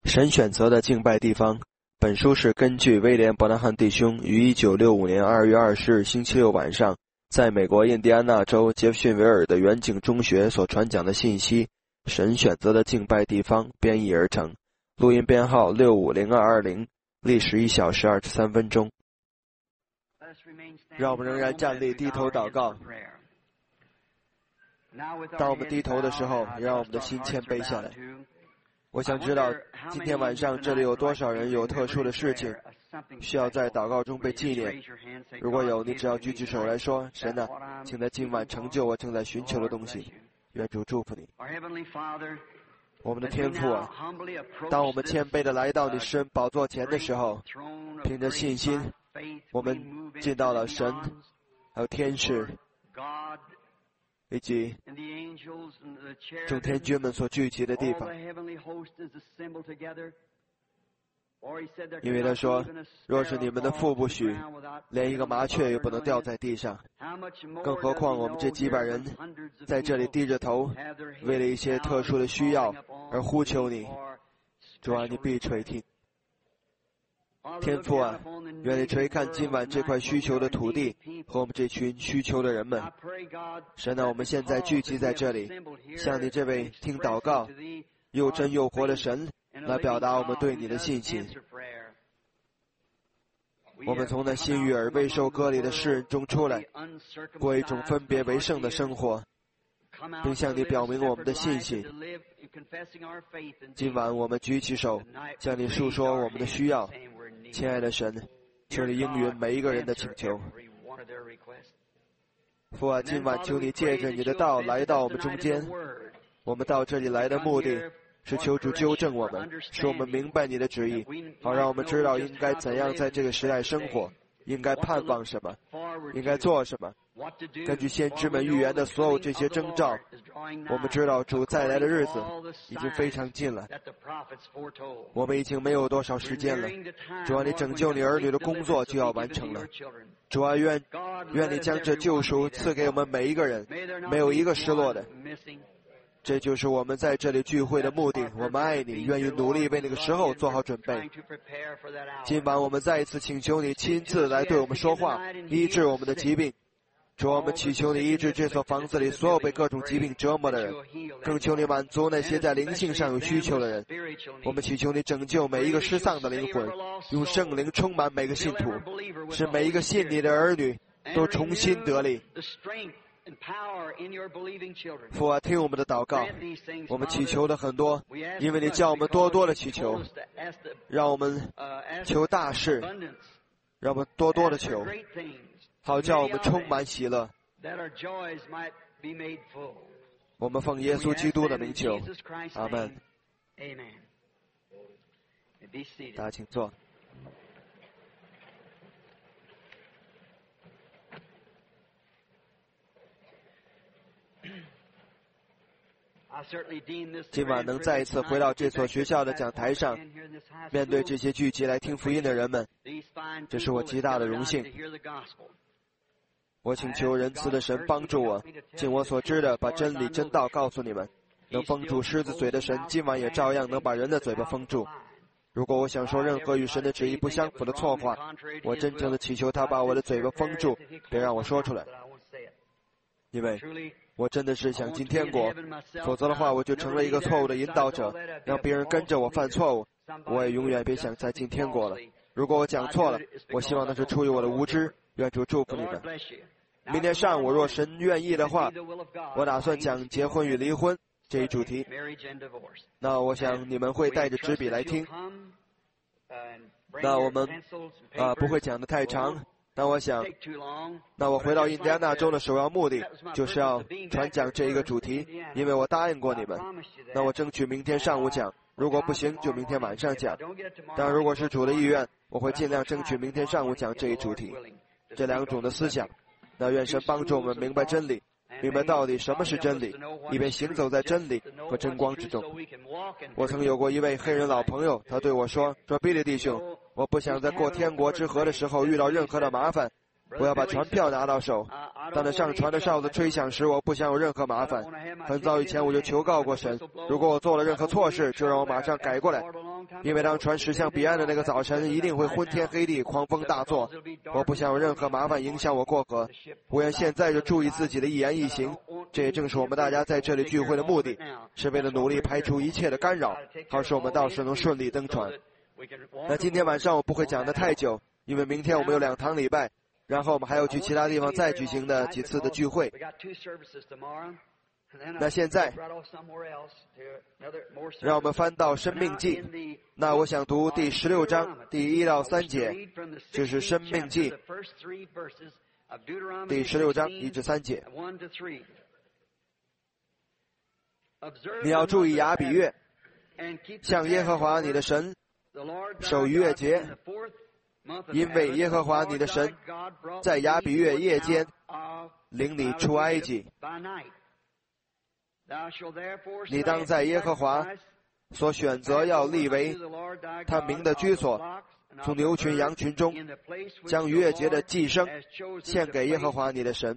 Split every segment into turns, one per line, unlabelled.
神选择的敬拜地方。本书是根据威廉·伯纳汉弟兄于1965年2月20日星期六晚上在美国印第安纳州杰弗逊维尔的远景中学所传讲的信息，神选择的敬拜地方编译而成。录音编号650220，历时1小时23分钟。让我们仍然站立低头祷告。当我们低头的时候，也让我们的心谦卑下来。我想知道今天晚上这里有多少人有特殊的事情需要在祷告中被纪念。如果有，你只要举起手来说，神啊，请在今晚成就我正在寻求的东西。愿主祝福你。我们的天父啊，当我们谦卑地来到你施恩宝座前的时候，凭着信心，我们进到了神还有天使以及众天军们所聚集的地方。因为他说，若是你们的父不许，连一个麻雀也不能掉在地上，更何况我们这几百人在这里低着头，为了一些特殊的需要而呼求你。主啊，你必垂听。天父啊，愿你垂看今晚这块需求的土地和我们这群需求的人们。神啊，我们现在聚集在这里，向你这位听祷告又真又活的神来表达我们对你的信心。我们从那心与耳未受割礼的世人中出来，过一种分别为圣的生活，并向你表明我们的信心。今晚我们举起手，向你述说我们的需要。亲爱的神，求你应允每一个人的请求。父啊，今晚求你借着你的道来到我们中间。我们到这里来的目的是求主纠正我们，使我们明白你的旨意，好让我们知道应该怎样在这个时代生活，应该盼望什么，应该做什么。根据先知们预言的所有这些征兆，我们知道主再来的日子已经非常近了。我们已经没有多少时间了。主啊，你拯救你儿女的工作就要完成了。主啊，愿你将这救赎赐给我们每一个人，没有一个失落的。这就是我们在这里聚会的目的。我们爱你，愿意努力为那个时候做好准备。今晚我们再一次请求你亲自来对我们说话，医治我们的疾病。主，我们祈求你医治这所房子里所有被各种疾病折磨的人，更求你满足那些在灵性上有需求的人。我们祈求你拯救每一个失丧的灵魂，用圣灵充满每个信徒，使每一个信你的儿女都重新得力。父啊，听我们的祷告，我们祈求的很多，因为你叫我们多多的祈求，让我们求大事，让我们多多的求，好叫我们充满喜乐。我们奉耶稣基督的名求，阿们。大家请坐。今晚能再一次回到这所学校的讲台上，面对这些聚集来听福音的人们，这是我极大的荣幸。我请求仁慈的神帮助我，尽我所知的把真理真道告诉你们。能封住狮子嘴的神，今晚也照样能把人的嘴巴封住。如果我想说任何与神的旨意不相符的错话，我真正的祈求他把我的嘴巴封住，别让我说出来。因为我真的是想进天国，否则的话我就成了一个错误的引导者，让别人跟着我犯错误。我也永远别想再进天国了。如果我讲错了，我希望那是出于我的无知。愿主祝福你们。明天上午若神愿意的话，我打算讲结婚与离婚这一主题。那我想你们会带着纸笔来听。那我们不会讲得太长。那我想，那我回到印第安纳州的首要目的就是要传讲这一个主题，因为我答应过你们。那我争取明天上午讲，如果不行就明天晚上讲。但如果是主的意愿，我会尽量争取明天上午讲这一主题。这两种的思想，那愿神帮助我们明白真理，明白到底什么是真理，以便行走在真理和真光之中。我曾有过一位黑人老朋友，他对我说比利弟兄，我不想在过天国之河的时候遇到任何的麻烦，我要把船票拿到手。当那上船的哨子吹响时，我不想有任何麻烦。很早以前我就求告过神，如果我做了任何错事，就让我马上改过来。 因为当船驶向彼岸的那个早晨，一定会昏天黑地，狂风大作。我不想有任何麻烦影响我过河。我愿现在就注意自己的一言一行。这也正是我们大家在这里聚会的目的，是为了努力排除一切的干扰，好使我们到时能顺利登船。那今天晚上我不会讲得太久，因为明天我们有2堂礼拜，然后我们还要去其他地方再举行的几次的聚会。那现在让我们翻到申命记，那我想读第16章第1到3节，就是申命记第16章1至3节。你要注意亚比月，向耶和华你的神守逾越节，因为耶和华你的神在亚比月夜间领你出埃及。你当在耶和华所选择要立为他名的居所，从牛群羊群中将逾越节的祭牲献给耶和华你的神。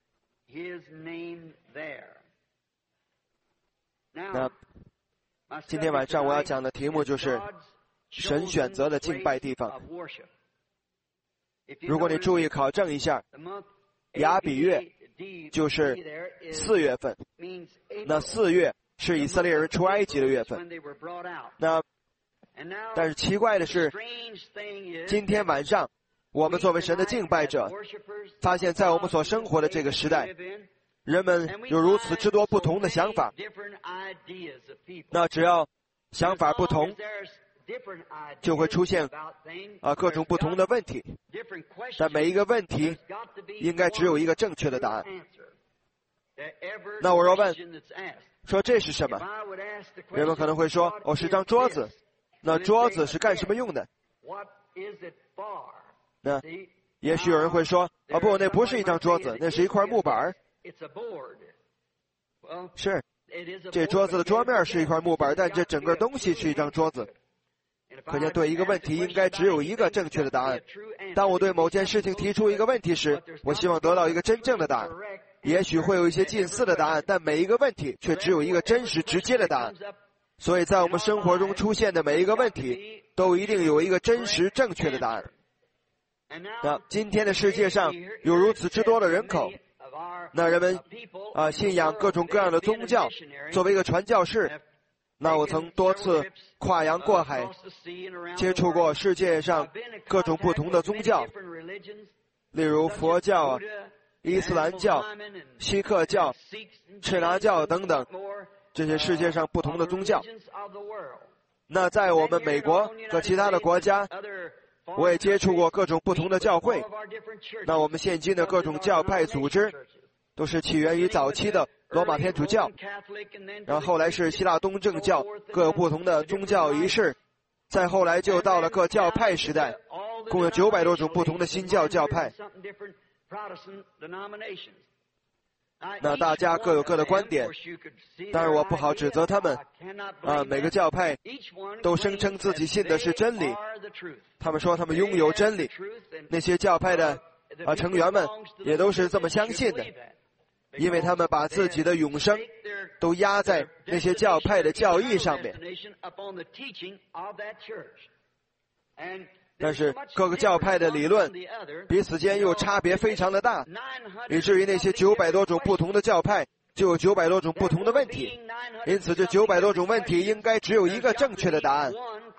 那今天晚上我要讲的题目就是神选择的敬拜地方。如果你注意考证一下，亚比月就是4月份，那4月是以色列人出埃及的月份。但是奇怪的是，今天晚上我们作为神的敬拜者，发现在我们所生活的这个时代，人们有如此之多不同的想法。那只要想法不同，就会出现各种不同的问题。但每一个问题应该只有一个正确的答案。那我若问说这是什么，人们可能会说是张桌子。那桌子是干什么用的？那也许有人会说不，那不是一张桌子，那是一块木板。是，这桌子的桌面是一块木板，但这整个东西是一张桌子。可见对一个问题应该只有一个正确的答案。当我对某件事情提出一个问题时，我希望得到一个真正的答案。也许会有一些近似的答案，但每一个问题却只有一个真实直接的答案。所以在我们生活中出现的每一个问题都一定有一个真实正确的答案。那今天的世界上有如此之多的人口，那人们信仰各种各样的宗教。作为一个传教士，那我曾多次跨洋过海，接触过世界上各种不同的宗教，例如佛教、伊斯兰教、锡克教、赤拿教等等，这些世界上不同的宗教。那在我们美国和其他的国家，我也接触过各种不同的教会。那我们现今的各种教派组织都是起源于早期的罗马天主教，然后后来是希腊东正教，各有不同的宗教仪式，再后来就到了各教派时代，共有900多种不同的新教教派。那大家各有各的观点，当然我不好指责他们。每个教派都声称自己信的是真理，他们说他们拥有真理。那些教派的成员们也都是这么相信的，因为他们把自己的永生都压在那些教派的教义上面。但是各个教派的理论彼此间又差别非常的大，以至于那些900多种不同的教派就有900多种不同的问题。因此这900多种问题应该只有一个正确的答案。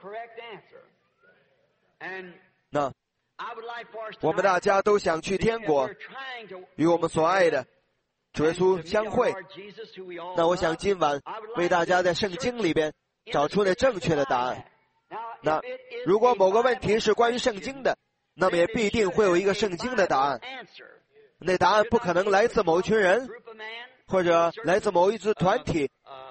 那我们大家都想去天国，与我们所爱的主耶稣相会。那我想今晚为大家在圣经里边找出那正确的答案。那如果某个问题是关于圣经的，那么也必定会有一个圣经的答案。那答案不可能来自某一群人，或者来自某一支团体，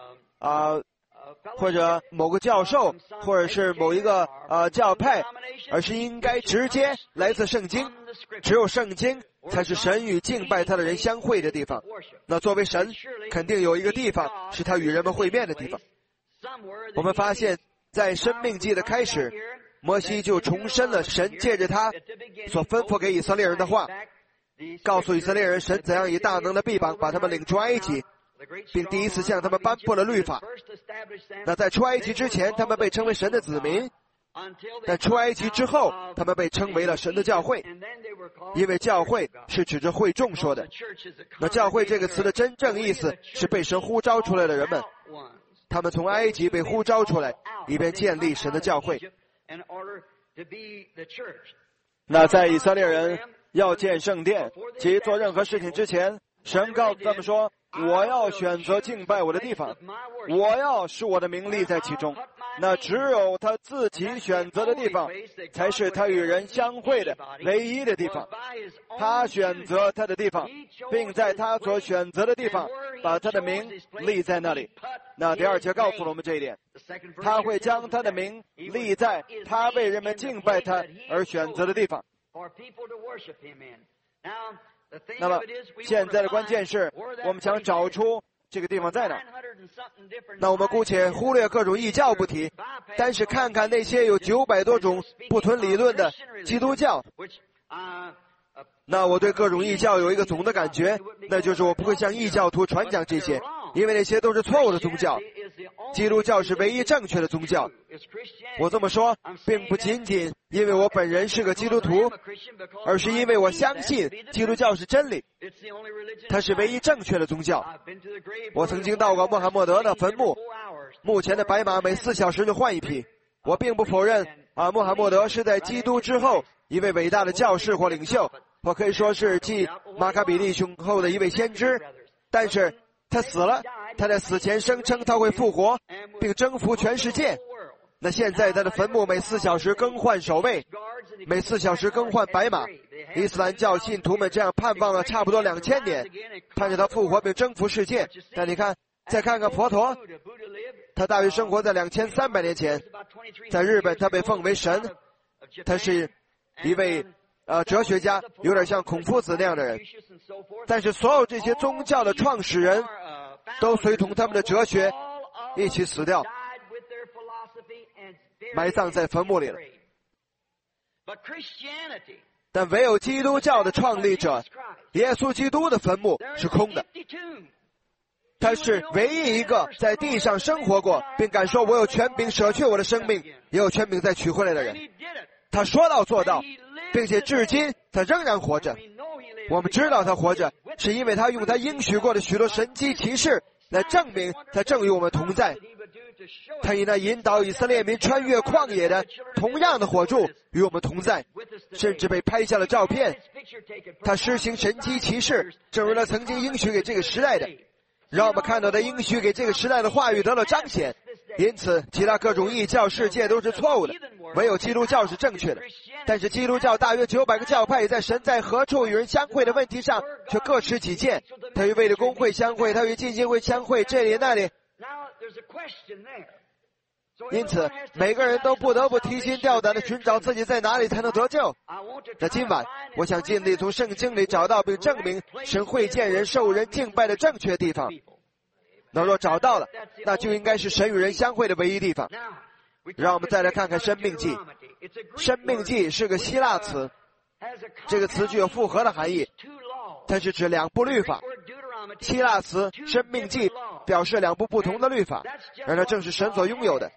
或者某个教授，或者是某一个教派，而是应该直接来自圣经。只有圣经才是神与敬拜他的人相会的地方。那作为神，肯定有一个地方是他与人们会面的地方。我们发现在申命记的开始，摩西就重申了神借着他所吩咐给以色列人的话，告诉以色列人神怎样以大能的臂膀把他们领出埃及，并第一次向他们颁布了律法。 那在出埃及之前，他们被称为神的子民；但出埃及之后，他们被称为了神的教会，因为教会是指着会众说的。那教会这个词的真正意思是被神呼召出来的人们，他们从埃及被呼召出来，以便建立神的教会。那在以色列人要建圣殿及做任何事情之前，神告诉他们说，我要选择敬拜我的地方，我要使我的名立在其中。那只有他自己选择的地方，才是他与人相会的唯一的地方。他选择他的地方，并在他所选择的地方把他的名立在那里。那第二节告诉了我们这一点，他会将他的名立在他为人们敬拜他而选择的地方。那么现在的关键是，我们想找出这个地方在哪。那我们姑且忽略各种异教不提，但是看看那些有900多种不同理论的基督教。那我对各种异教有一个总的感觉，那就是我不会向异教徒传讲这些，因为那些都是错误的宗教。基督教是唯一正确的宗教。我这么说并不仅仅因为我本人是个基督徒，而是因为我相信基督教是真理，它是唯一正确的宗教。我曾经到过穆罕默德的坟墓，目前的白马每4小时就换一匹。我并不否认穆罕默德是在基督之后一位伟大的教士或领袖，或可以说是继马卡比利兄后的一位先知，但是他死了，他在死前声称他会复活并征服全世界。那现在他的坟墓每4小时更换守卫，每4小时更换白马。伊斯兰教信徒们这样盼望了差不多2000年，盼着他复活并征服世界。但你看，再看看佛陀，他大约生活在2300年前，在日本他被奉为神，他是一位哲学家，有点像孔夫子那样的人。但是所有这些宗教的创始人都随同他们的哲学一起死掉，埋葬在坟墓里了。但唯有基督教的创立者耶稣基督的坟墓是空的。他是唯一一个在地上生活过并敢说我有权柄舍去我的生命，也有权柄再取回来的人。他说到做到，并且至今他仍然活着。我们知道他活着，是因为他用他应许过的许多神迹奇事来证明他正与我们同在。他以那引导以色列民穿越旷野的同样的火柱与我们同在，甚至被拍下了照片。他施行神迹奇事，正如他曾经应许给这个时代的，让我们看到他应许给这个时代的话语得了彰显。因此其他各种异教世界都是错误的，唯有基督教是正确的。但是基督教大约900个教派在神在何处与人相会的问题上却各持己见。他与卫理公会相会，他与浸信会相会，这里那里。因此每个人都不得不提心吊胆地寻找自己在哪里才能得救。那今晚我想尽力从圣经里找到并证明神会见人受人敬拜的正确地方。那若找到了，那就应该是神与人相会的唯一地方。让我们再来看看申命记。申命记是个希腊词，这个词具有复合的含义，它是指2部律法。希腊词申命记表示2部不同的律法，而那正是神所拥有的。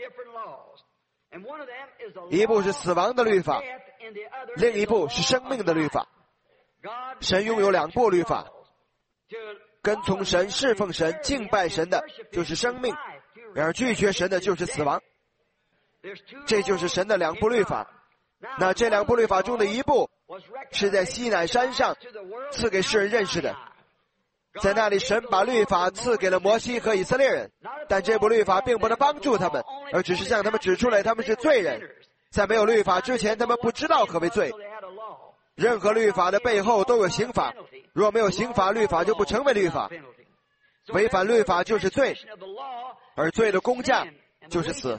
一部是死亡的律法，另一部是生命的律法。神拥有2部律法，跟从神、侍奉神、敬拜神的就是生命，然而拒绝神的就是死亡。这就是神的2部律法。那这2部律法中的一部是在西乃山上赐给世人认识的，在那里神把律法赐给了摩西和以色列人，但这部律法并不能帮助他们，而只是向他们指出来他们是罪人。在没有律法之前，他们不知道何为罪。任何律法的背后都有刑罚，若没有刑罚，律法就不成为律法。违反律法就是罪，而罪的工价就是死。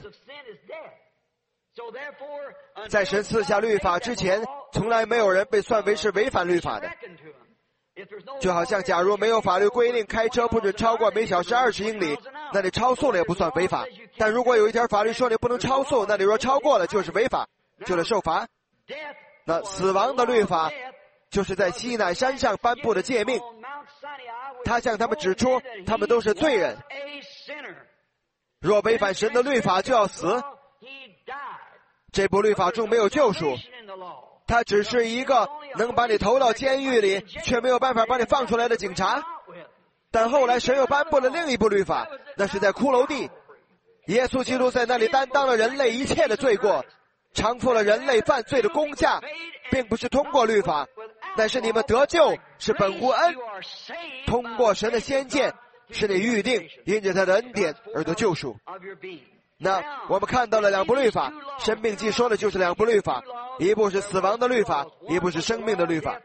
在神赐下律法之前，从来没有人被算为是违反律法的。就好像假如没有法律规定开车不准超过每小时20英里，那你超速了也不算违法。但如果有一条法律说你不能超速，那你若超过了就是违法，就得受罚。那死亡的律法就是在西乃山上颁布的诫命，他向他们指出他们都是罪人。 若违反神的律法就要死。这部律法中没有救赎，它只是一个能把你投到监狱里却没有办法把你放出来的警察。但后来神又颁布了另一部律法，那是在骷髅地，耶稣基督在那里担当了人类一切的罪过，偿付了人类犯罪的公价，并不是通过律法，但是你们得救是本乎恩，通过神的先见，是你预定因着他的恩典而得救赎。那我们看到了两部律法，申命记说的就是两部律法，一部是死亡的律法，一部是生命的律法。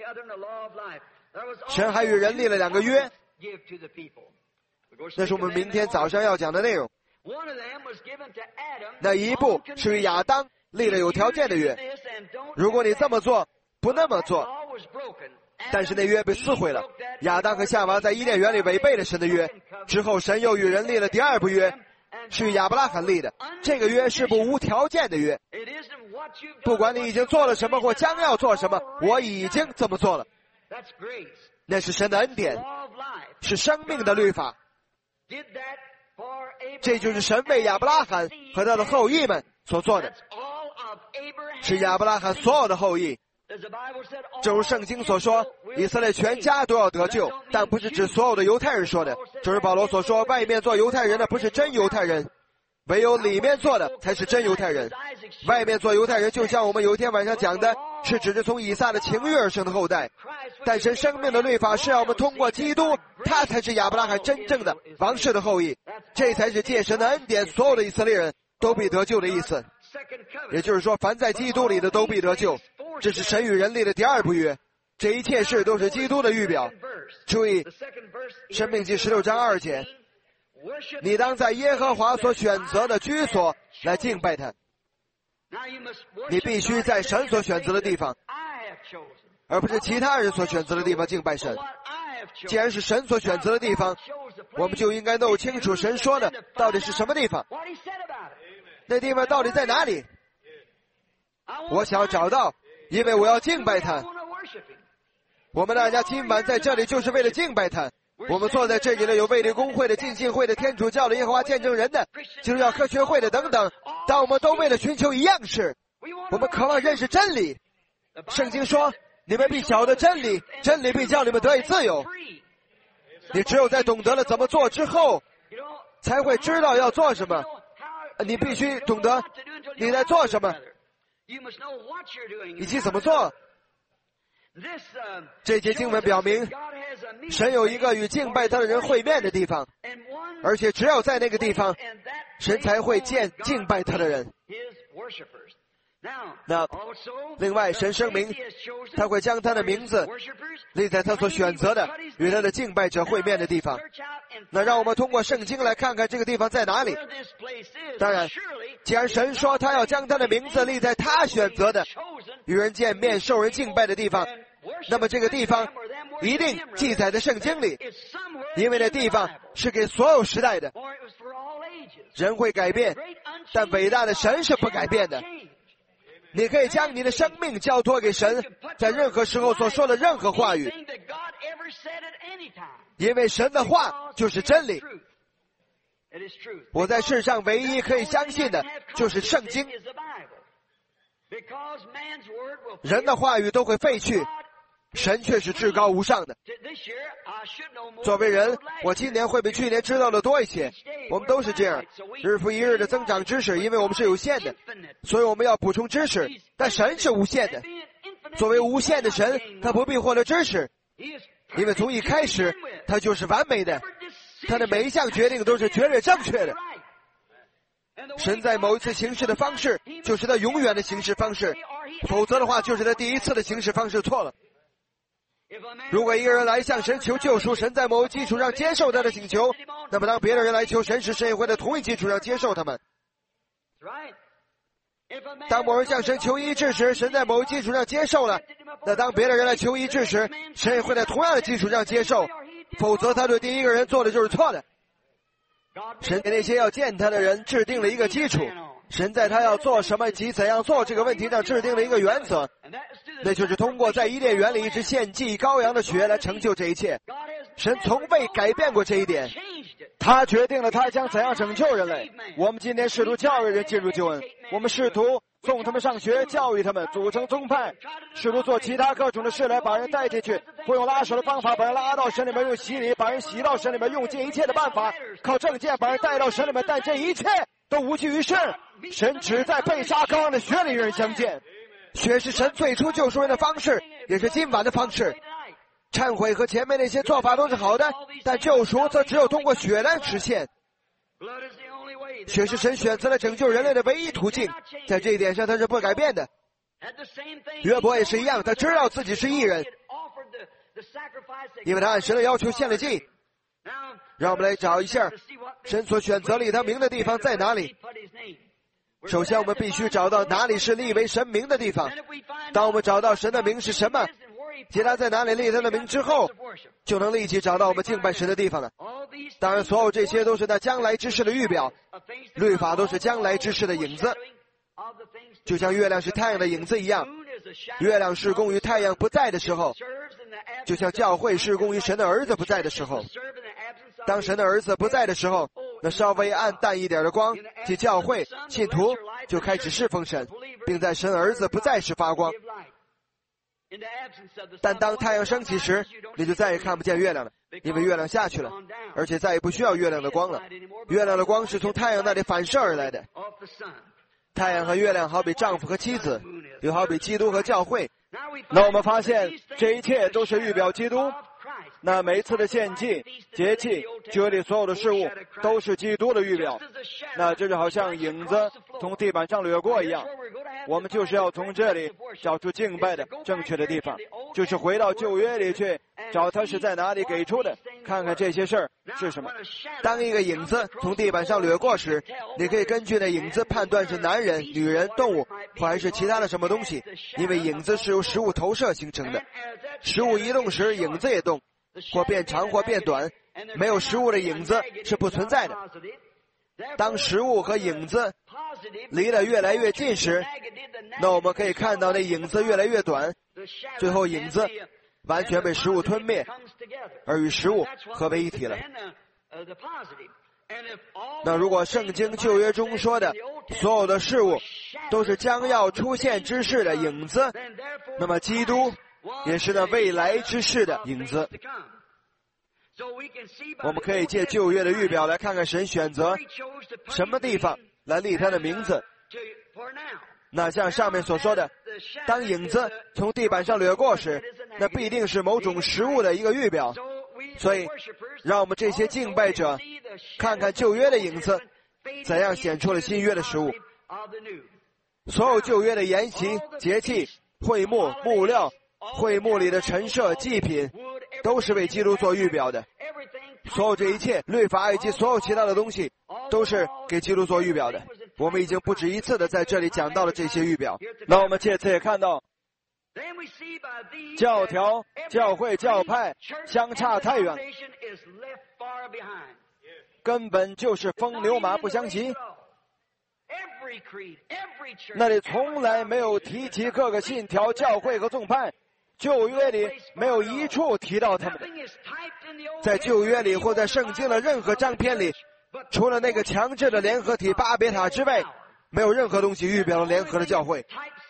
神还与人立了两个约，那是我们明天早上要讲的内容。那一部是与亚当立了有条件的约，如果你这么做不那么做，但是那约被撕毁了。亚当和夏娃在伊甸园里违背了神的约，之后神又与人立了第二部约，是与亚伯拉罕立的。这个约是部无条件的约，不管你已经做了什么或将要做什么，我已经这么做了。那是神的恩典，是生命的律法。这就是神为亚伯拉罕和他的后裔们所做的，是亚伯拉罕所有的后裔。正如圣经所说，以色列全家都要得救，但不是指所有的犹太人说的。正如保罗所说，外面做犹太人的不是真犹太人，唯有里面做的才是真犹太人。外面做犹太人，就像我们有一天晚上讲的，是指着从以撒的情欲而生的后代。但神生命的律法是要我们通过基督，他才是亚伯拉罕真正的王室的后裔，这才是借神的恩典，所有的以色列人都必得救的意思。也就是说，凡在基督里的都必得救。这是神与人立的第二部约，这一切事都是基督的预表。注意申命记16章2节，你当在耶和华所选择的居所来敬拜他。你必须在神所选择的地方，而不是其他人所选择的地方敬拜神。既然是神所选择的地方，我们就应该弄清楚神说的到底是什么地方，那地方到底在哪里。我想要找到，因为我要敬拜他。我们大家今晚在这里就是为了敬拜他。我们坐在这里的有卫理公会的、浸信会的、天主教的、耶和华见证人的、基督教科学会的等等，但我们都为了寻求一样事，我们渴望认识真理。圣经说，你们必晓得真理，真理必叫你们得以自由。你只有在懂得了怎么做之后，才会知道要做什么。你必须懂得你在做什么，以及怎么做。这节经文表明，神有一个与敬拜他的人会面的地方，而且只有在那个地方，神才会见敬拜他的人。那另外，神声明他会将他的名字立在他所选择的与他的敬拜者会面的地方。那让我们通过圣经来看看这个地方在哪里。当然，既然神说他要将他的名字立在他选择的与人见面受人敬拜的地方，那么这个地方一定记载在圣经里，因为那地方是给所有时代的。人会改变，但伟大的神是不改变的。你可以将你的生命交托给神，在任何时候所说的任何话语，因为神的话就是真理。我在世上唯一可以相信的就是圣经。人的话语都会废去，神却是至高无上的。作为人，我今年会比去年知道的多一些，我们都是这样，日复一日的增长知识，因为我们是有限的，所以我们要补充知识。但神是无限的，作为无限的神，他不必获得知识，因为从一开始他就是完美的，他的每一项决定都是绝对正确的。神在某一次行事的方式就是他永远的行事方式，否则的话就是他第一次的行事方式错了。如果一个人来向神求救赎，神在某一基础上接受他的请求，那么当别的人来求神时，神也会在同一基础上接受他们。当某人向神求医治时，神在某一基础上接受了，那当别的人来求医治时，神也会在同样的基础上接受，否则他对第一个人做的就是错的。神给那些要见他的人制定了一个基础，神在他要做什么及怎样做这个问题上制定了一个原则，那就是通过在伊甸园里一直献祭羔羊的血来成就这一切。神从未改变过这一点， 他决定了他将怎样拯救人类。我们今天试图教育人进入救恩，我们试图送他们上学，教育他们，组成宗派，试图做其他各种的事来把人带进去，或用拉手的方法把人拉到神里面，用洗礼把人洗到神里面，用尽一切的办法，靠证件把人带到神里面，但这一切都无济于事。神只在被杀羔羊的血里与人相见。血是神最初救赎人的方式，也是今晚的方式。忏悔和前面那些做法都是好的，但救赎则只有通过血来实现。血是神选择了拯救人类的唯一途径，在这一点上他是不改变的。约伯也是一样，他知道自己是义人，因为他按神的要求献了祭。让我们来找一下神所选择立他名的地方在哪里。首先我们必须找到哪里是立为神名的地方。当我们找到神的名是什么，其他在哪里立他的名之后，就能立即找到我们敬拜神的地方了。当然所有这些都是那将来之事的预表，律法都是将来之事的影子，就像月亮是太阳的影子一样。月亮事工于太阳不在的时候，就像教会事工于神的儿子不在的时候。当神的儿子不在的时候，那稍微暗淡一点的光，即教会信徒就开始侍奉神，并在神儿子不在时发光。但当太阳升起时，你就再也看不见月亮了，因为月亮下去了，而且再也不需要月亮的光了。月亮的光是从太阳那里反射而来的。太阳和月亮好比丈夫和妻子，又好比基督和教会。那我们发现这一切都是预表基督。那每一次的献祭、节气、旧约里所有的事物都是基督的预表。那这就好像影子从地板上掠过一样，我们就是要从这里找出敬拜的正确的地方，就是回到旧约里去找它是在哪里给出的，看看这些事儿是什么。当一个影子从地板上掠过时，你可以根据那影子判断是男人、女人、动物或还是其他的什么东西，因为影子是由食物投射形成的。食物移动时，影子也动，或变长或变短，没有食物的影子是不存在的。当食物和影子离得越来越近时，那我们可以看到那影子越来越短，最后影子完全被食物吞灭，而与食物合为一体了。那如果圣经旧约中说的所有的事物都是将要出现之事的影子，那么基督也是那未来之事的影子。我们可以借旧约的预表来看看神选择什么地方来立他的名字。那像上面所说的，当影子从地板上掠过时，那必定是某种食物的一个预表。所以让我们这些敬拜者看看旧约的影子怎样显出了新约的食物。所有旧约的筵席、节气、会幕、幕料、会幕里的陈设、祭品，都是为基督做预表的。所有这一切律法以及所有其他的东西都是给基督做预表的。我们已经不止一次的在这里讲到了这些预表。那我们借此也看到教条、教会、教派相差太远，根本就是风牛马不相及。那里从来没有提及各个信条、教会和宗派，旧约里没有一处提到他们的。在旧约里或在圣经的任何章篇里，除了那个强制的联合体巴别塔之外，没有任何东西预表了联合的教会。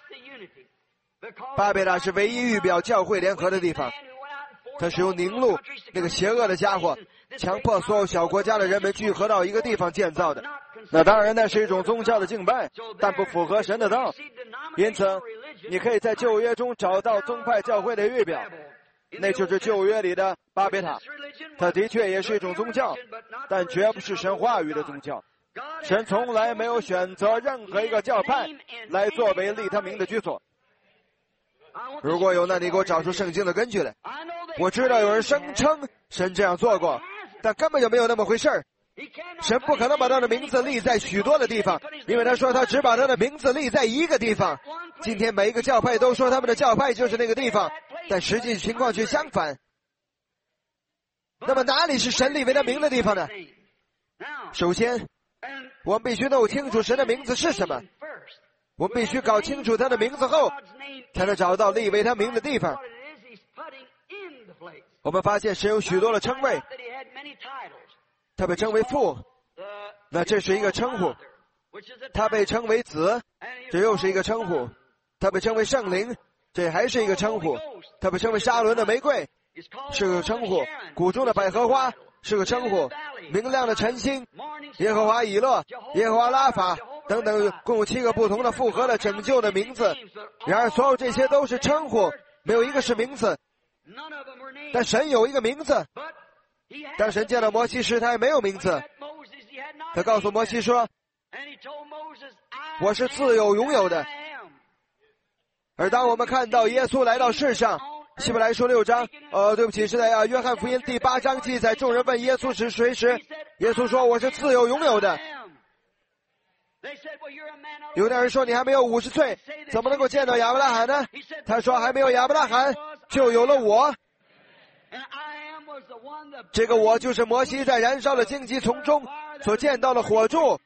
巴别塔是唯一预表教会联合的地方。它是由宁禄那个邪恶的家伙强迫所有小国家的人们聚合到一个地方建造的。那当然那是一种宗教的敬拜，但不符合神的道。因此你可以在旧约中找到宗派教会的预表，那就是旧约里的巴别塔。它的确也是一种宗教，但绝不是神话语的宗教。神从来没有选择任何一个教派来作为立他名的居所。如果有，那你给我找出圣经的根据来。我知道有人声称神这样做过，但根本就没有那么回事儿。神不可能把他的名字立在许多的地方，因为他说他只把他的名字立在一个地方。今天每一个教派都说他们的教派就是那个地方，但实际情况却相反。那么哪里是神立为他名的地方呢？首先我们必须弄清楚神的名字是什么。我们必须搞清楚他的名字后，才能找到立为他名的地方。我们发现神有许多的称谓， 他被称为父，那这是一个称呼；他被称为子，这又是一个称呼；他被称为圣灵，这还是一个称呼；他被称为沙伦的玫瑰，是个称呼；谷中的百合花是个称呼；明亮的晨星，耶和华以勒、耶和华拉法等等，共有7个不同的复合的拯救的名字。然而所有这些都是称呼，没有一个是名字。但神有一个名字。当神见到摩西时，他还没有名字。他告诉摩西说，我是自有永有的。而当我们看到耶稣来到世上，希伯来书6章，对不起，是在约翰福音第8章记载，众人问耶稣是谁时，耶稣说，我是自有永有的。有的人说，你还没有50岁，怎么能够见到亚伯拉罕呢？他说，还没有亚伯拉罕，就有了我。这个我就是摩西在燃烧的荆棘丛中所见到的火柱，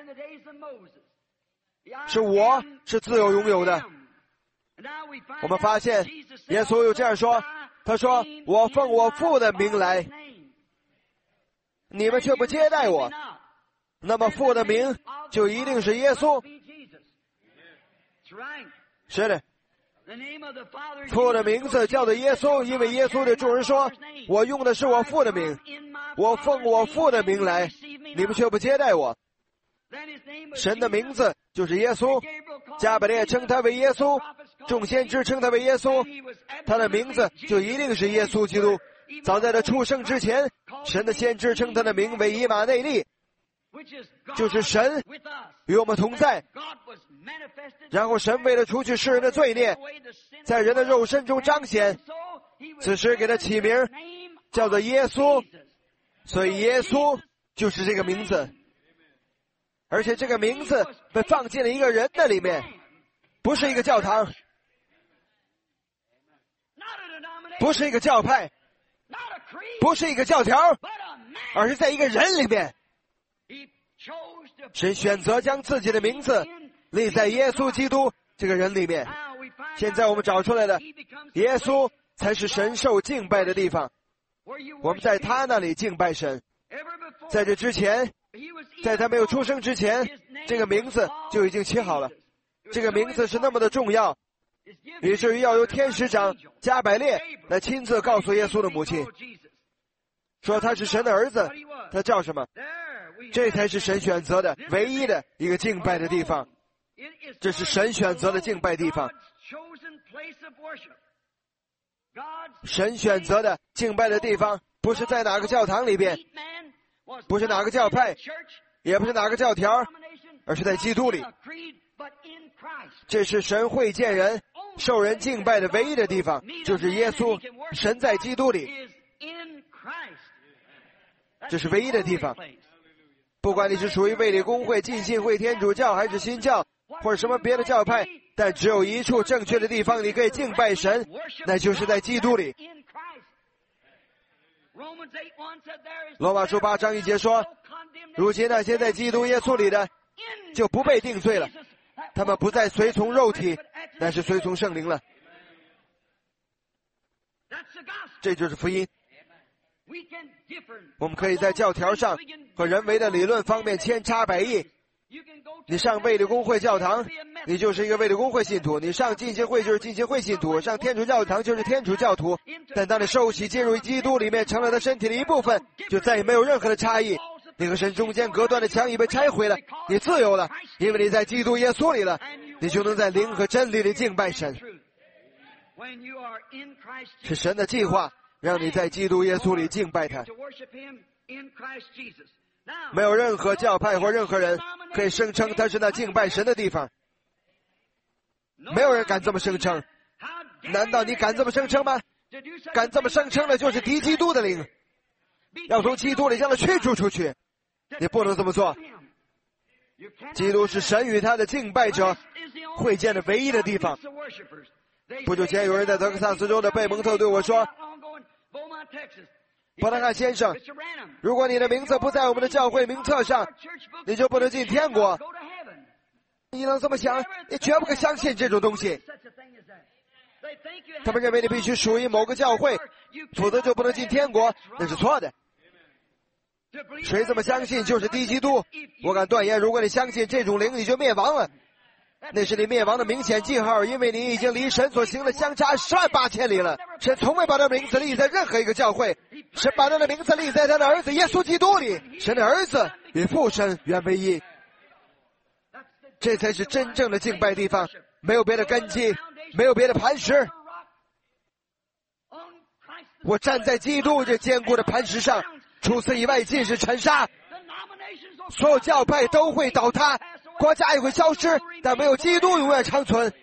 是我是自有永有的。我们发现耶稣又这样说，他说，我奉我父的名来，你们却不接待我，那么父的名就一定是耶稣。是的，父的名字叫做耶稣，因为耶稣对众人说，我用的是我父的名，我奉我父的名来，你们却不接待我。神的名字就是耶稣，加百列称他为耶稣，众先知称他为耶稣，他的名字就一定是耶稣基督。早在他出生之前，神的先知称他的名为以马内利，就是神与我们同在。然后神为了除去世人的罪孽，在人的肉身中彰显，此时给他起名叫做耶稣。所以耶稣就是这个名字，而且这个名字被放进了一个人的里面，不是一个教堂，不是一个教派，不是一个教条，而是在一个人里面。神选择将自己的名字立在耶稣基督这个人里面。现在我们找出来的，耶稣才是神受敬拜的地方，我们在他那里敬拜神。在这之前，在他没有出生之前，这个名字就已经起好了。这个名字是那么的重要，以至于要由天使长加百列来亲自告诉耶稣的母亲，说他是神的儿子，他叫什么。这才是神选择的唯一的一个敬拜的地方，这是神选择的敬拜地方。神选择的敬拜的地方，不是在哪个教堂里边，不是哪个教派，也不是哪个教条，而是在基督里。这是神会见人、受人敬拜的唯一的地方，就是耶稣。神在基督里，这是唯一的地方。不管你是属于卫理公会、浸信会、天主教还是新教或者什么别的教派，但只有一处正确的地方你可以敬拜神，那就是在基督里。罗马书8章1节说，如今那些在基督耶稣里的就不被定罪了，他们不再随从肉体，但是随从圣灵了。这就是福音。我们可以在教条上和人为的理论方面千差百异。你上卫理公会教堂，你就是一个卫理公会信徒；你上浸信会就是浸信会信徒；上天主教堂就是天主教徒。但当你受洗进入基督里面，成了他身体的一部分，就再也没有任何的差异。你和神中间隔断的墙已被拆毁了，你自由了，因为你在基督耶稣里了，你就能在灵和真理里敬拜神。是神的计划，让你在基督耶稣里敬拜他。没有任何教派或任何人可以声称他是那敬拜神的地方，没有人敢这么声称。难道你敢这么声称吗？敢这么声称的就是敌基督的灵，要从基督里将他驱逐出去。你不能这么做。基督是神与他的敬拜者会见的唯一的地方。不久前有人在德克萨斯州的贝蒙特对我说，伯特汉先生，如果你的名字不在我们的教会名册上，你就不能进天国。你能这么想？你绝不可相信这种东西。他们认为你必须属于某个教会，否则就不能进天国，那是错的。 谁这么相信就是敌基督。我敢断言，如果你相信这种灵，你就灭亡了。那是你灭亡的明显记号，因为你已经离神所行的相差18000里了。神从未把他的名字立在任何一个教会，神把他的名字立在他的儿子耶稣基督里。神的儿子与父神原为一，这才是真正的敬拜地方，没有别的根基，没有别的磐石。我站在基督这坚固的磐石上，除此以外尽是尘沙。所有教派都会倒塌，国家也会消失，但没有基督永远长存。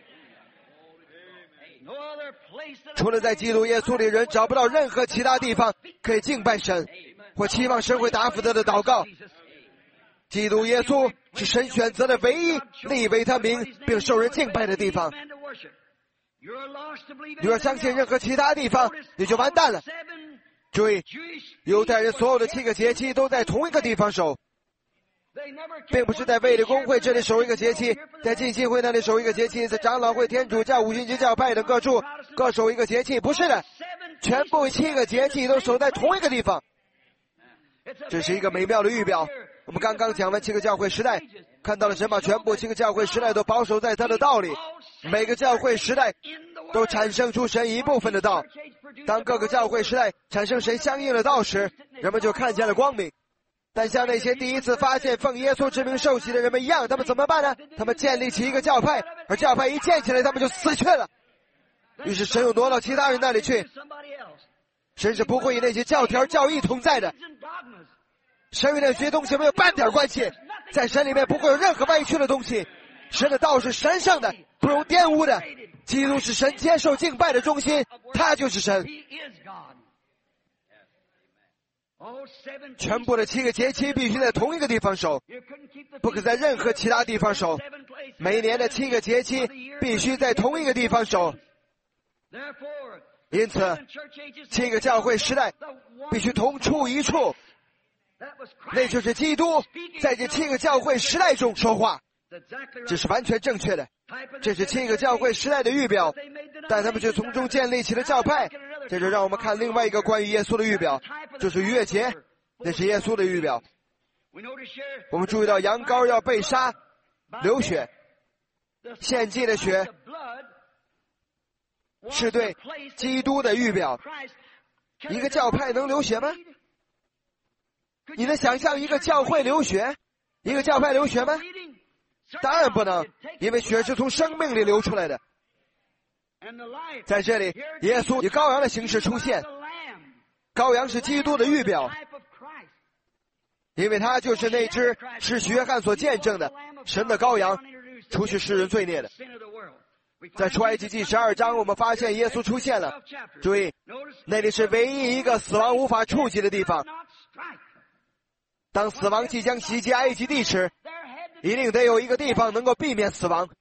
除了在基督耶稣里，人找不到任何其他地方可以敬拜神，或期望神会答复他的祷告。基督耶稣是神选择的唯一立为他名并受人敬拜的地方。你若相信任何其他地方，你就完蛋了。注意，犹太人所有的7个节期都在同一个地方守，并不是在卫理公会这里守一个节期，在浸信会那里守一个节期，在长老会、天主教、五旬节教派等各处各守一个节期，不是的，全部7个节期都守在同一个地方。这是一个美妙的预表。我们刚刚讲完7个教会时代，看到了神把全部7个教会时代都保守在他的道里。每个教会时代都产生出神一部分的道。当各个教会时代产生神相应的道时，人们就看见了光明。但像那些第一次发现奉耶稣之名受洗的人们一样，他们怎么办呢？他们建立起一个教派，而教派一建起来，他们就死去了。于是神又挪到其他人那里去。神是不会与那些教条教义同在的。神与那些东西没有半点关系，在神里面不会有任何歪曲的东西。神的道是神圣的，不容玷污的。基督是神接受敬拜的中心，他就是神。全部的7个节期必须在同一个地方守，不可在任何其他地方守。每一年的7个节期必须在同一个地方守。因此7个教会时代必须同处一处，那就是基督在这7个教会时代中说话。这是完全正确的，这是7个教会时代的预表，但他们却从中建立起了教派。这就让我们看另外一个关于耶稣的预表，就是逾越节，那是耶稣的预表。我们注意到羊羔要被杀，流血，献祭的血是对基督的预表。一个教派能流血吗？你能想象一个教会流血？一个教派流血吗？当然不能，因为血是从生命里流出来的。在这里，耶稣以羔羊的形式出现，羔羊是基督的预表，因为他就是那只是约翰所见证的神的羔羊，除去世人罪孽的。在出埃及记12章，我们发现耶稣出现了。注意，那里是唯一一个死亡无法触及的地方。当死亡即将袭击埃及地时，一定得有一个地方能够避免死亡。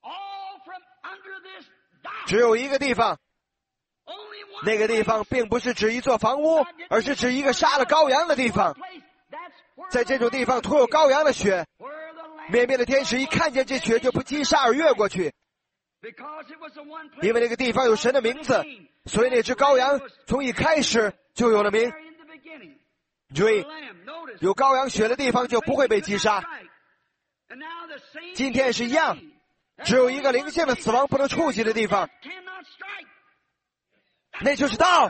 只有一个地方，那个地方并不是指一座房屋，而是指一个杀了羔羊的地方。在这种地方涂有羔羊的血，灭命的天使一看见这血就不击杀而越过去，因为那个地方有神的名字，所以那只羔羊从一开始就有了名。注意，有羔羊血的地方就不会被击杀。今天也是一样，只有一个灵性的死亡不能触及的地方，那就是道。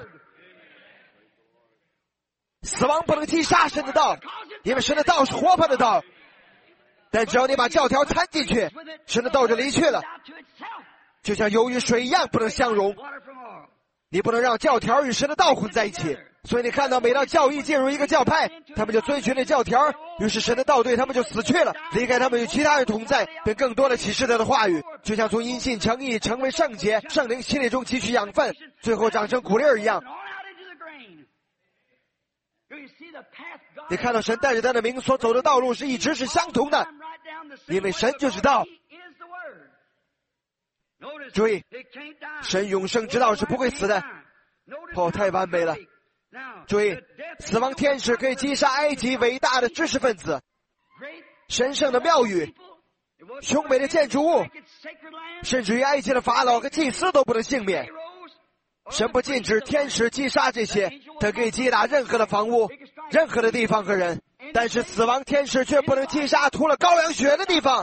死亡不能击杀神的道，因为神的道是活泼的道。但只要你把教条掺进去，神的道就离去了，就像油与水一样不能相容。你不能让教条与神的道混在一起。所以你看到每当教义进入一个教派，他们就遵循那教条，于是神的道对他们就死去了，离开他们与其他人同在，并更多的启示他的话语，就像从因信诚意成为圣洁，圣灵心里中汲取养分，最后长成谷粒儿一样。你看到神带着他的名所走的道路是一直是相同的，因为神就是道。注意，神永生之道是不会死的。太完美了。注意，死亡天使可以击杀埃及伟大的知识分子，神圣的庙宇，雄伟的建筑物，甚至于埃及的法老和祭司都不能幸免。神不禁止天使击杀这些，他可以击打任何的房屋，任何的地方和人。 但是死亡天使却不能击杀涂了羔羊血的地方。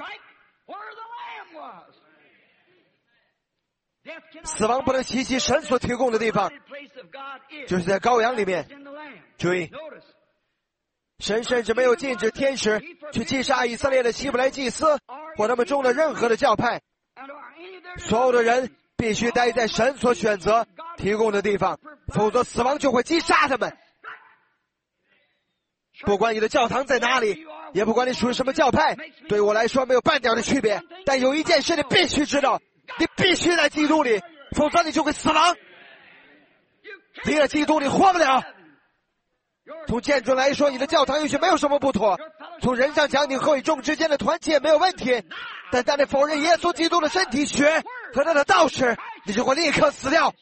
死亡不能袭击神所提供的地方，就是在羔羊里面。注意，神甚至没有禁止天使去击杀以色列的希伯来祭司或他们中的任何的教派。所有的人必须待在神所选择提供的地方，否则死亡就会击杀他们。不管你的教堂在哪里，也不管你属于什么教派，对我来说没有半点的区别。但有一件事你必须知道，你必须在基督里，否则你就会死亡。离了基督你活不了。从建筑来说，你的教堂也许没有什么不妥，从人上讲，你和与众之间的团结没有问题，但当你否认耶稣基督的身体血和他的道时，你就会立刻死掉。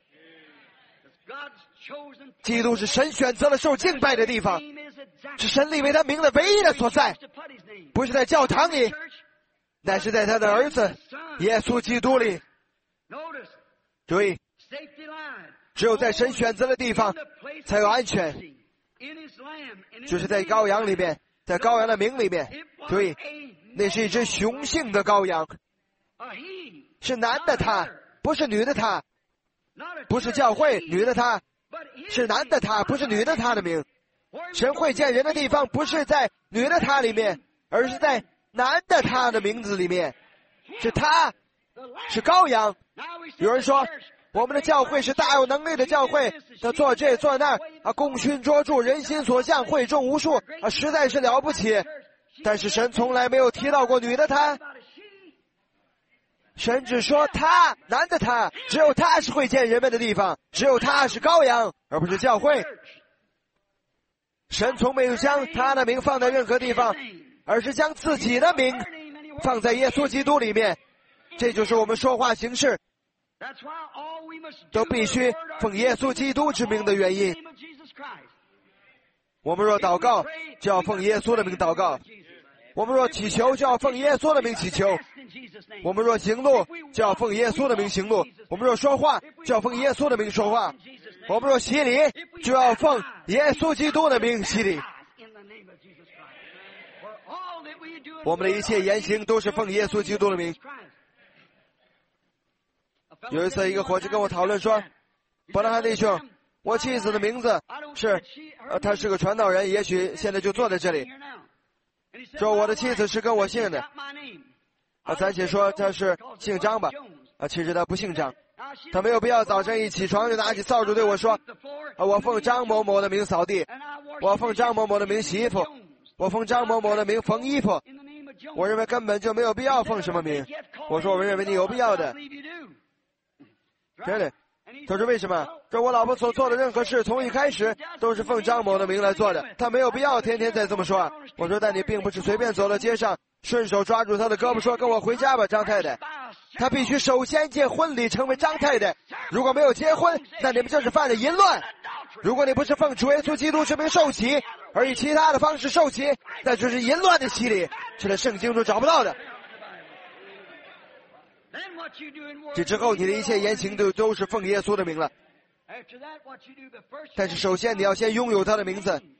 基督是神选择了受敬拜的地方，是神立为他名的唯一的所在，不是在教堂里，乃是在他的儿子耶稣基督里。注意，只有在神选择的地方才有安全，就是在羔羊里面，在羔羊的名里面。注意，那是一只雄性的羔羊，是男的他，不是女的他，不是教会女的他，是男的他，不是女的他的名。神会见人的地方不是在女的他里面，而是在男的他的名字里面，是他，是羔羊。有人说我们的教会是大有能力的教会，他做这做那功勋卓著，人心所向，会众无数实在是了不起。但是神从来没有提到过女的他，神只说他，男的他，只有他是会见人们的地方，只有他是羔羊，而不是教会。神从没有将他的名放在任何地方，而是将自己的名放在耶稣基督里面。这就是我们说话行事都必须奉耶稣基督之名的原因。我们若祷告，就要奉耶稣的名祷告；我们若祈求，就要奉耶稣的名祈求；我们若行路，就要奉耶稣的名行路；我们若说话，就要奉耶稣的名说话；我们若洗礼，就要奉耶稣基督的名洗礼。我们的一切言行都是奉耶稣基督的名。有一次，一个伙计跟我讨论说：“伯拉罕弟兄，我妻子的名字是，他是个传道人，也许现在就坐在这里。说我的妻子是跟我姓的，暂且说他是姓张吧，其实他不姓张。他没有必要早晨一起床就拿起扫帚对我说：我奉张某某的名扫地，我奉张某某的名洗衣服，我奉张某某的名缝衣服。我认为根本就没有必要奉什么名。我说我认为你有必要的。真的，他说为什么？说我老婆所做的任何事，从一开始都是奉张某的名来做的，他没有必要天天再这么说。我说但你并不是随便走到街上，顺手抓住他的胳膊说跟我回家吧，张太太。他必须首先结婚礼成为张太太，如果没有结婚，那你们就是犯了淫乱。如果你不是奉主耶稣基督之名受洗，而以其他的方式受洗，那就是淫乱的洗礼，是在圣经中找不到的。这之后你的一切言行都是奉耶稣的名了。但是首先你要先拥有他的名字。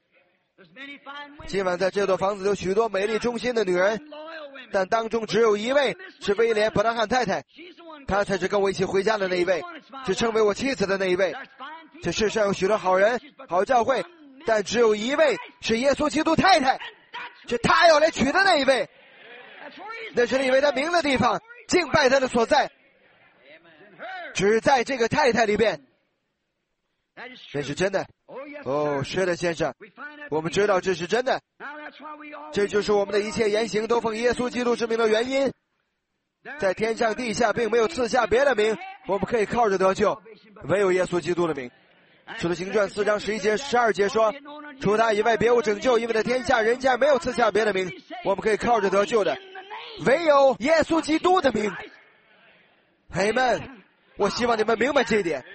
今晚在这座房子有许多美丽忠心的女人，但当中只有一位是威廉·伯拉罕太太，她才是跟我一起回家的那一位，是称为我妻子的那一位。这世上有许多好人好教会，但只有一位是耶稣基督太太，是他要来娶的那一位，那是立为他名的地方，敬拜他的所在，只在这个太太里边。这是真的。哦，是的，先生，我们知道这是真的。这就是我们的一切言行都奉耶稣基督之名的原因。在天上地下并没有赐下别的名，我们可以靠着得救，唯有耶稣基督的名。使徒行传4章11节12节说，除他以外别无拯救，因为在天下人间没有赐下别的名，我们可以靠着得救的，唯有耶稣基督的名。阿们。我希望你们明白这一点。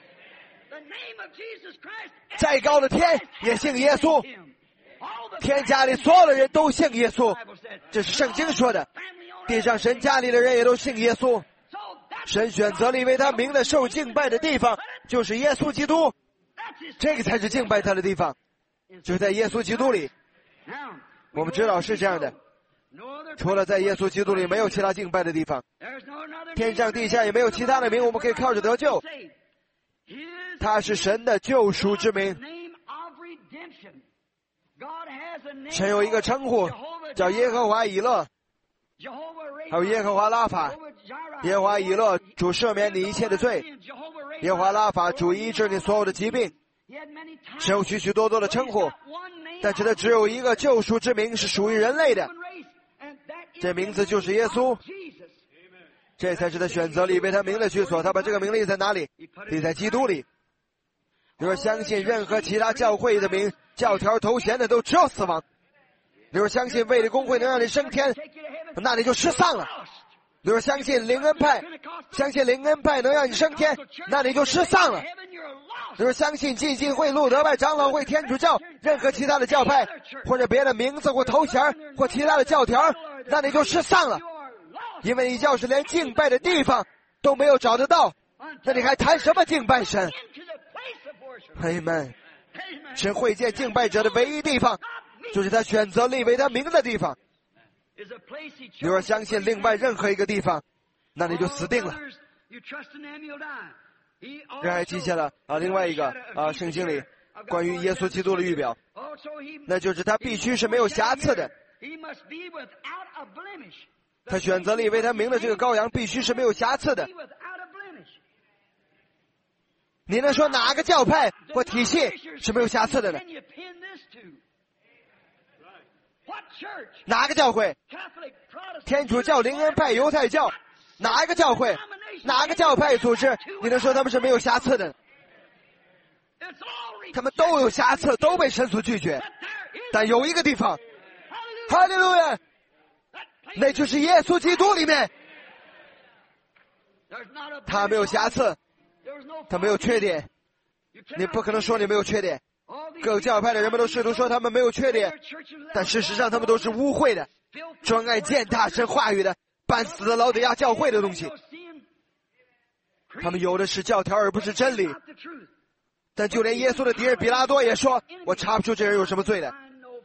再高的天也信耶稣，天家里所有的人都信耶稣，这是圣经说的。地上神家里的人也都信耶稣。神选择了一位他名的受敬拜的地方，就是耶稣基督，这个才是敬拜他的地方，就是在耶稣基督里。 我们知道是这样的，除了在耶稣基督里没有其他敬拜的地方，天上地下也没有其他的名我们可以靠着得救。他是神的救赎之名。神有一个称呼叫耶和华以勒，还有耶和华拉法。耶和华以勒主赦免你一切的罪，耶和华拉法主医治你所有的疾病。神有许许多多的称呼，但是他只有一个救赎之名是属于人类的，这名字就是耶稣。这才是他选择立为他名的居所。他把这个名立在哪里？立在基督里。你说相信任何其他教会的名、教条、头衔的都只有死亡。你说相信卫理公会能让你升天，那你就失丧了。你说相信灵恩派，相信灵恩派能让你升天，那你就失丧了。你说相信浸信会、路德派、长老会、天主教，任何其他的教派或者别的名字或头衔或其他的教条，那你就失丧了。因为你就是连敬拜的地方都没有找得到，那你还谈什么敬拜神？阿们。神会见敬拜者的唯一地方，就是他选择立为他名的地方。你若相信另外任何一个地方，那你就死定了。这还记下了另外一个圣经里关于耶稣基督的预表，那就是他必须是没有瑕疵的。他选择立为他名的这个羔羊必须是没有瑕疵的。你能说哪个教派或体系是没有瑕疵的呢？哪个教会？天主教、灵恩派、犹太教，哪一个教会？哪个教派组织？你能说他们是没有瑕疵的？他们都有瑕疵，都被神所拒绝。但有一个地方，哈利路亚，那就是耶稣基督里面，他没有瑕疵，他没有缺点。你不可能说你没有缺点。各个教派的人们都试图说他们没有缺点，但事实上他们都是污秽的，专爱践踏神话语的，半死的老底亚教会的东西。他们有的是教条而不是真理。但就连耶稣的敌人比拉多也说，我查不出这人有什么罪来。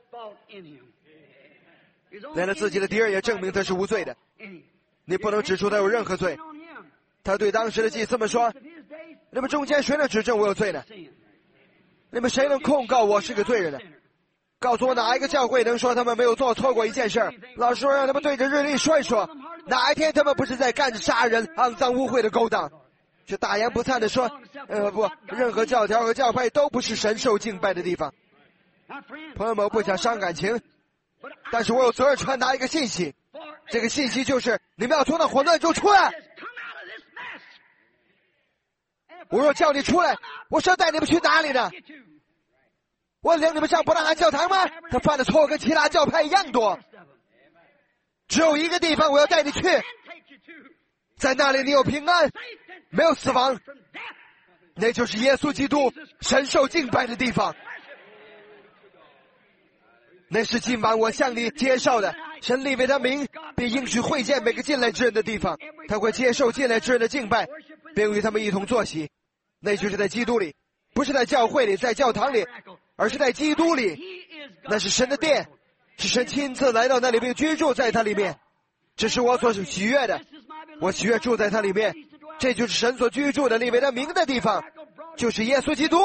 连他自己的敌人也证明他是无罪的。你不能指出他有任何罪。他对当时的祭司们说，你们中间谁能指证我有罪呢？你们谁能控告我是个罪人呢？告诉我哪一个教会能说他们没有做错过一件事？老实说，让他们对着日历说一说，哪一天他们不是在干着杀人、肮脏污秽的勾当，却大言不惭地说不，任何教条和教派都不是神受敬拜的地方。朋友们，我不想伤感情，但是我有责任传达一个信息，这个信息就是你们要从那混乱中出来。我若叫你出来，我是要带你们去哪里呢？我领你们上伯拉罕教堂吗？他犯的错跟其他教派一样多。只有一个地方我要带你去，在那里你有平安，没有死亡，那就是耶稣基督神受敬拜的地方。那是今晚我向你介绍的神立为他名，并应许会见每个进来之人的地方。他会接受进来之人的敬拜，并与他们一同坐席。那就是在基督里，不是在教会里，在教堂里，而是在基督里。那是神的殿，是神亲自来到那里并居住在他里面。这是我所喜悦的，我喜悦住在他里面。这就是神所居住的立为他名的地方，就是耶稣基督。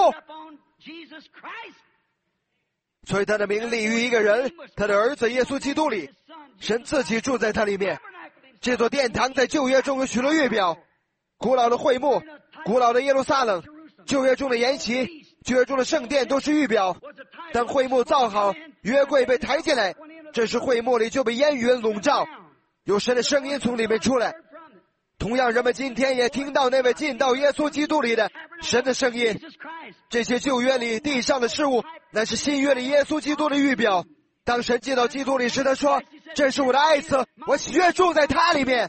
所以他的名立于一个人，他的儿子耶稣基督里。神自己住在他里面。这座殿堂在旧约中有许多预表，古老的会幕，古老的耶路撒冷，旧约中的筵席，旧约中的圣殿都是预表。当会幕造好，约柜被抬进来，这时会幕里就被烟云笼罩，有神的声音从里面出来。同样，人们今天也听到那位进到耶稣基督里的神的声音。这些旧约里地上的事物，乃是新约里耶稣基督的预表。当神进到基督里时，他说，这是我的爱子，我喜悦住在他里面，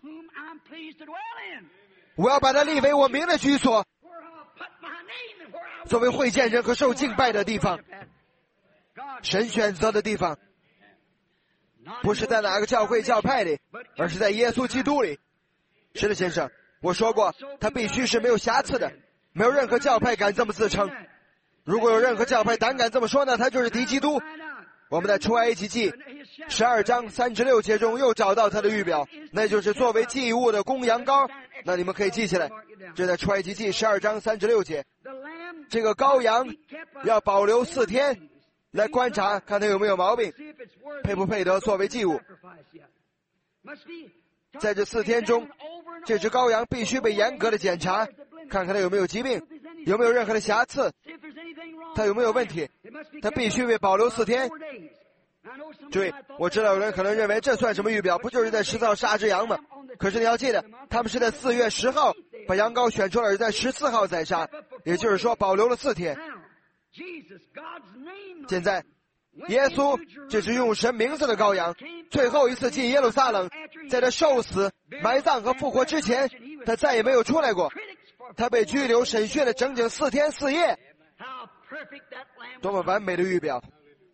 我要把他立为我名的居所，作为会见人和受敬拜的地方。神选择的地方不是在哪个教会教派里，而是在耶稣基督里。是的，先生，我说过他必须是没有瑕疵的，没有任何教派敢这么自称。如果有任何教派胆敢这么说呢，他就是敌基督。 我们在出埃及记12章36节中又找到他的预表，那就是作为祭物的公羊羔。那你们可以记起来，这在出埃及记12章36节。这个羔羊要保留4天，来观察看它有没有毛病，配不配得作为祭物。在这4天中，这只羔羊必须被严格的检查，看看它有没有疾病，有没有任何的瑕疵，它有没有问题，它必须被保留4天。注意，我知道有人可能认为这算什么预表，不就是在14号杀只羊吗？可是你要记得，他们是在4月10号把羊羔选出来，而在14号宰杀，也就是说保留了4天。现在耶稣这是用神名字的羔羊，最后一次进耶路撒冷，在他受死、埋葬和复活之前，他再也没有出来过。他被拘留审讯了整整4天4夜，多么完美的预表！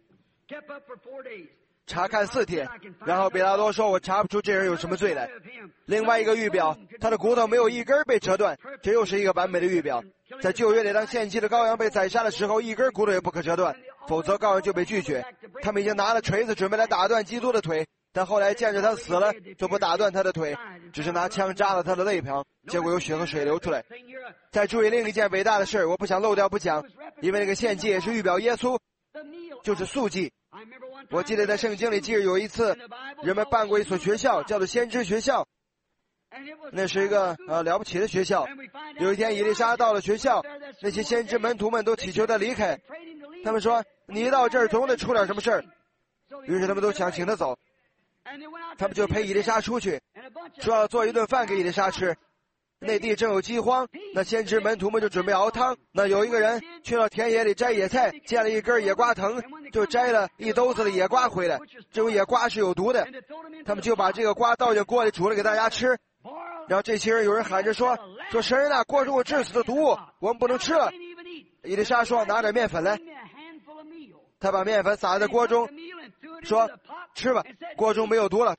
查看4天，然后比拉多说：“我查不出这人有什么罪来。”另外一个预表，他的骨头没有一根被折断，这又是一个完美的预表。在旧约里，当献祭的羔羊被宰杀的时候，一根骨头也不可折断，否则羔羊就被拒绝。他们已经拿了锤子准备来打断基督的腿，但后来见着他死了，就不打断他的腿，只是拿枪扎了他的肋旁，结果有血和水流出来。再注意另一件伟大的事，我不想漏掉不讲，因为那个献祭也是预表耶稣，就是素祭。我记得在圣经里记着有一次，人们办过一所学校，叫做先知学校。那是一个了不起的学校。有一天以利沙到了学校，那些先知门徒们都祈求他离开。他们说：“你一到这儿总得出点什么事儿。”于是他们都想请他走。他们就陪以利沙出去，说要做一顿饭给以利沙吃。内地正有饥荒，那先知门徒们就准备熬汤。那有一个人去到田野里摘野菜，见了一根野瓜藤，就摘了一兜子的野瓜回来。这种野瓜是有毒的，他们就把这个瓜倒进锅里煮了给大家吃。然后这些人有人喊着说神人啊，锅中有致死的毒物，我们不能吃了。以利沙说：“拿点面粉来。”他把面粉撒在锅中，说：“吃吧，锅中没有毒了。”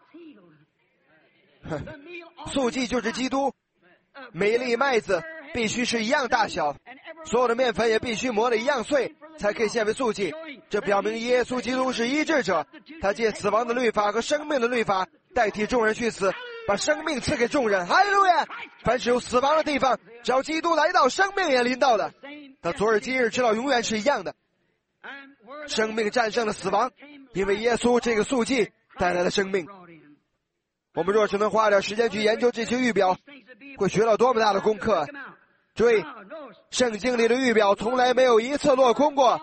素祭就是基督，每一粒麦子必须是一样大小，所有的面粉也必须磨得一样碎，才可以献为素祭。这表明耶稣基督是医治者，他借死亡的律法和生命的律法代替众人去死，把生命赐给众人。哈利路亚！凡是有死亡的地方，只要基督来到，生命也临到了。他昨日今日直到永远是一样的。生命战胜了死亡，因为耶稣这个素祭带来了生命。我们若是能花点时间去研究这些预表，会学到多么大的功课。注意，圣经里的预表从来没有一次落空过，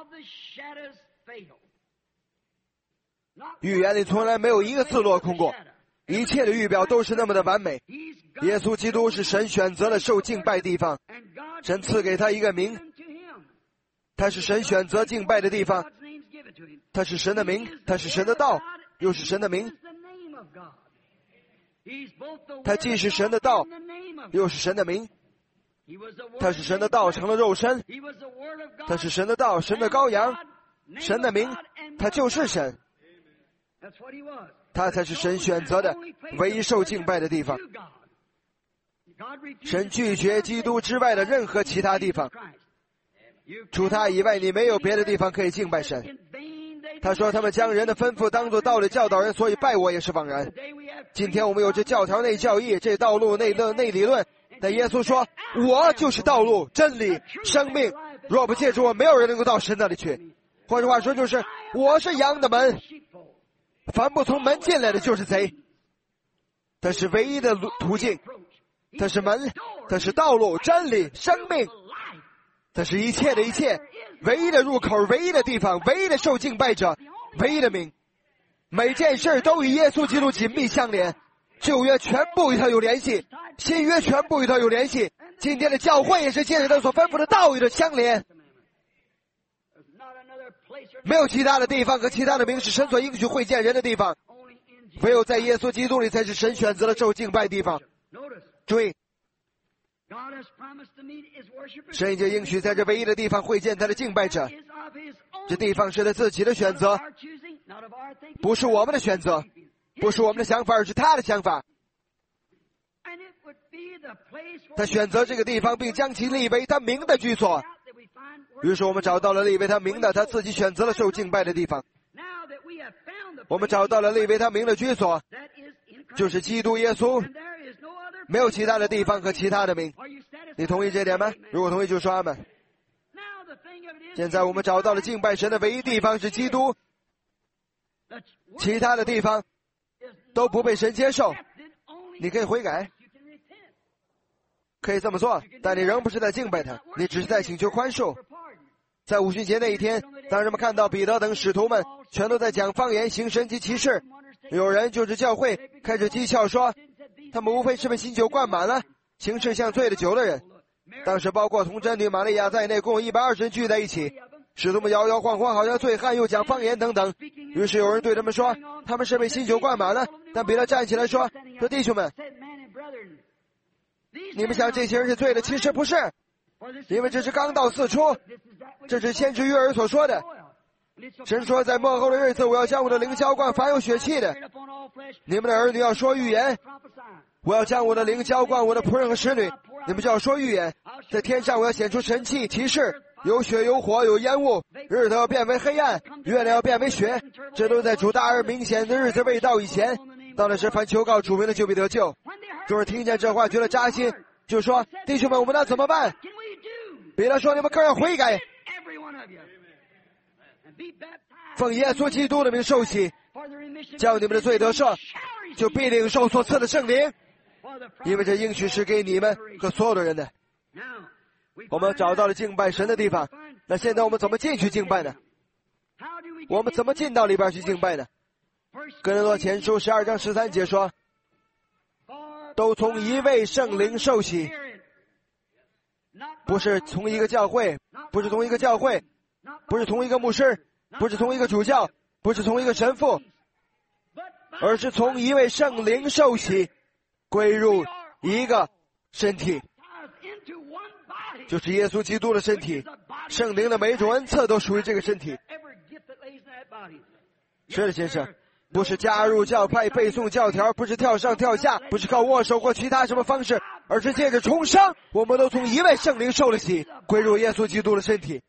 预言里从来没有一个字落空过，一切的预表都是那么的完美。耶稣基督是神选择了受敬拜地方，神赐给他一个名，他是神选择敬拜的地方，他是神的名，他是神的道，又是神的名。他既是神的道，又是神的名。他是神的道成了肉身，他是神的道，神的羔羊，神的名，他就是神。他才是神选择的唯一受敬拜的地方。神拒绝基督之外的任何其他地方，除他以外你没有别的地方可以敬拜神。他说他们将人的吩咐当作道理教导人，所以拜我也是枉然。今天我们有这教条内教义，这道路内理论，但耶稣说我就是道路真理生命，若不借助我，没有人能够到神那里去。换句话说，就是我是羊的门，凡不从门进来的就是贼。他是唯一的途径，他是门，他是道路真理生命，他是一切的一切，唯一的入口，唯一的地方，唯一的受敬拜者，唯一的名。每件事都与耶稣基督紧密相连，旧约全部与他有联系，新约全部与他有联系，今天的教会也是借着他所吩咐的道与他相连。没有其他的地方和其他的名是神所应许会见人的地方，唯有在耶稣基督里才是神选择了受敬拜地方。注意，神已经应许在这唯一的地方会见他的敬拜者，这地方是他自己的选择，不是我们的选择，不是我们的想法，而是他的想法。他选择这个地方并将其立为他名的居所，于是我们找到了立为他名的，他自己选择了受敬拜的地方。 我们找到了立为他名的居所，就是基督耶稣，没有其他的地方和其他的名。你同意这点吗？如果同意就说阿们。现在我们找到了敬拜神的唯一地方是基督，其他的地方都不被神接受。你可以悔改，可以这么做，但你仍不是在敬拜他，你只是在请求宽恕。在五旬节那一天，当人们看到彼得等使徒们全都在讲方言、行神迹奇事，有人就是教会开始讥诮说，他们无非是被新酒灌满了，行事像醉了酒的人。当时包括童贞女玛利亚在内，共有120人聚在一起，使徒们摇摇晃晃，好像醉汉，又讲方言等等。于是有人对他们说，他们是被新酒灌满了。但彼得站起来说，弟兄们，你们想这些人是醉的，其实不是，因为这是刚到四初，这是先知约珥所说的。神说，在末后的日子，我要将我的灵浇灌凡有血气的，你们的儿女要说预言，我要将我的灵浇灌我的仆人和使女，你们就要说预言。在天上我要显出神迹奇事，有血有火有烟雾，日头要变为黑暗，月亮要变为血，这都在主大而明显的日子未到以前。到那时凡求告主名的就必得救。众人听见这话觉得扎心，就说，弟兄们，我们那怎么办？彼得说，你们个人悔改，奉耶稣基督的名受洗，叫你们的罪得赦，就必领受所赐的圣灵，因为这应许是给你们和所有的人的。我们找到了敬拜神的地方，那现在我们怎么进去敬拜呢？我们怎么进到里边去敬拜呢？哥林多前书12章13节说，都从一位圣灵受洗，不是从一个教会，不是同一个教会，不是同一个牧师，不是同一个主教，不是同一个神父，而是从一位圣灵受洗，归入一个身体，就是耶稣基督的身体。圣灵的每一种恩赐都属于这个身体。是的，先生，不是加入教派、背诵教条，不是跳上跳下，不是靠握手或其他什么方式，而是借着重生，我们都从一位圣灵受了洗，归入耶稣基督的身体。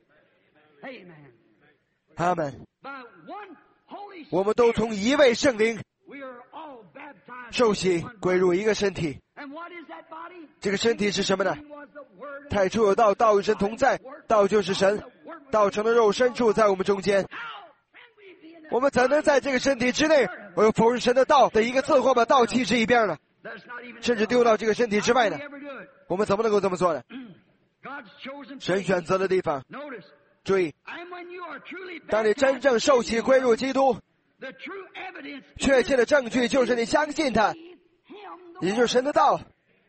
阿们。我们都从一位圣灵受洗，归入一个身体。这个身体是什么呢？太初有道，道与神同在，道就是神，道成了肉身住在我们中间。我们怎能在这个身体之内而否认神的道的一个字或把道弃之一边呢？甚至丢到这个身体之外呢？我们怎么能够这么做呢？神选择的地方，注意，当你真正受洗归入基督，确切的证据就是你相信他，也就是神的道。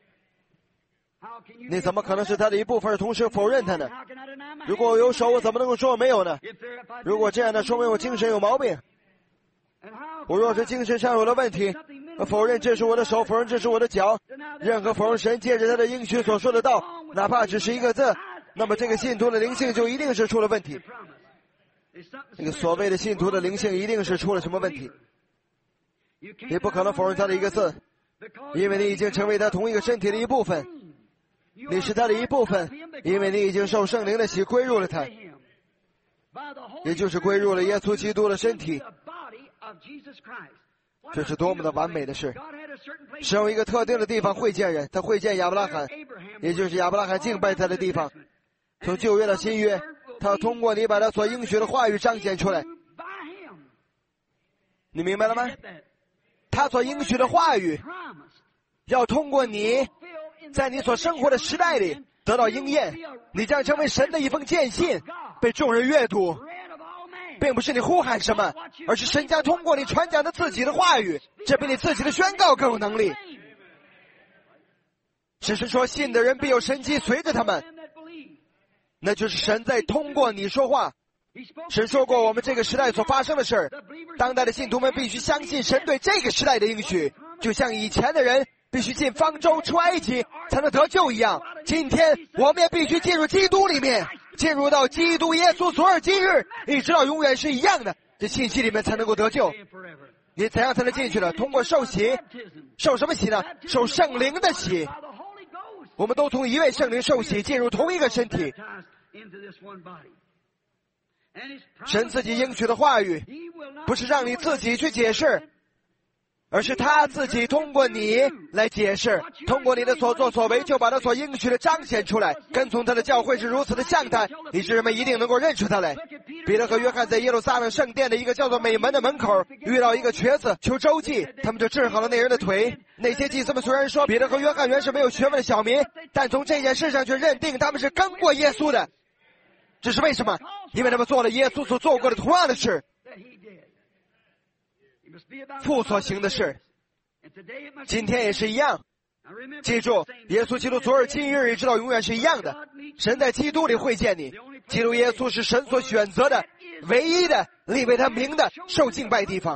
你怎么可能是他的一部分同时否认他呢？如果我有手，我怎么能够说我没有呢？如果这样的，说明我精神有毛病。我若是精神上有了问题，否认这是我的手，否认这是我的脚，任何否认神借着他的应许所说的道，哪怕只是一个字，那么这个信徒的灵性就一定是出了问题。那个所谓的信徒的灵性一定是出了什么问题。你不可能否认他的一个字，因为你已经成为他同一个身体的一部分。你是他的一部分，因为你已经受圣灵的洗归入了他，也就是归入了耶稣基督的身体。这是多么的完美的事！神有一个特定的地方会见人，他会见亚伯拉罕，也就是亚伯拉罕敬拜他的地方。从旧约到新约，他要通过你把他所应许的话语彰显出来。你明白了吗？他所应许的话语要通过你在你所生活的时代里得到应验，你将成为神的一封荐信，被众人阅读，并不是你呼喊什么，而是神将通过你传讲的自己的话语，这比你自己的宣告更有能力。只是说信的人必有神迹随着他们，那就是神在通过你说话。神说过我们这个时代所发生的事，当代的信徒们必须相信神对这个时代的应许，就像以前的人必须进方舟出埃及才能得救一样，今天我们也必须进入基督里面，进入到基督耶稣所尔今日一直到永远是一样的，这信息里面才能够得救。你怎样才能进去呢？通过受洗。受什么洗呢？受圣灵的洗。我们都从一位圣灵受洗，进入同一个身体。 神自己应许的话语，不是让你自己去解释，而是他自己通过你来解释，通过你的所作所为，就把他所应许的彰显出来。跟从他的教会是如此的像他，以致人们一定能够认出他来。彼得和约翰在耶路撒冷圣殿的一个叫做美门的门口遇到一个瘸子求周济，他们就治好了那人的腿。那些祭司们虽然说彼得和约翰原是没有学问的小民，但从这件事上却认定他们是跟过耶稣的。这是为什么？因为他们做了耶稣所做过的同样的事，父所行的事，今天也是一样。记住，耶稣基督昨日今日一直到永远是一样的。神在基督里会见你，基督耶稣是神所选择的唯一的立为他名的受敬拜地方。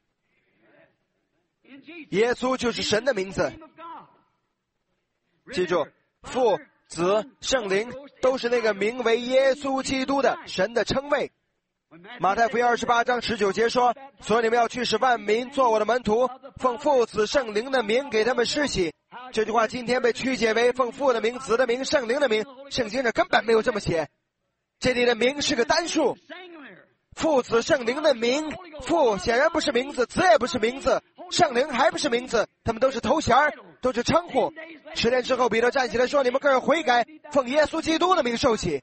耶稣就是神的名字。记住，父、子、圣灵都是那个名为耶稣基督的神的称谓。马太福音28章19节说，所以你们要去使万民做我的门徒，奉父子圣灵的名给他们施洗。这句话今天被曲解为奉父的名、子的名、圣灵的名，圣经上根本没有这么写。这里的名是个单数，父子圣灵的名，父显然不是名字，子也不是名字，圣灵还不是名字，他们都是头衔，都是称呼。10天之后，彼得站起来说，你们个人悔改，奉耶稣基督的名受洗。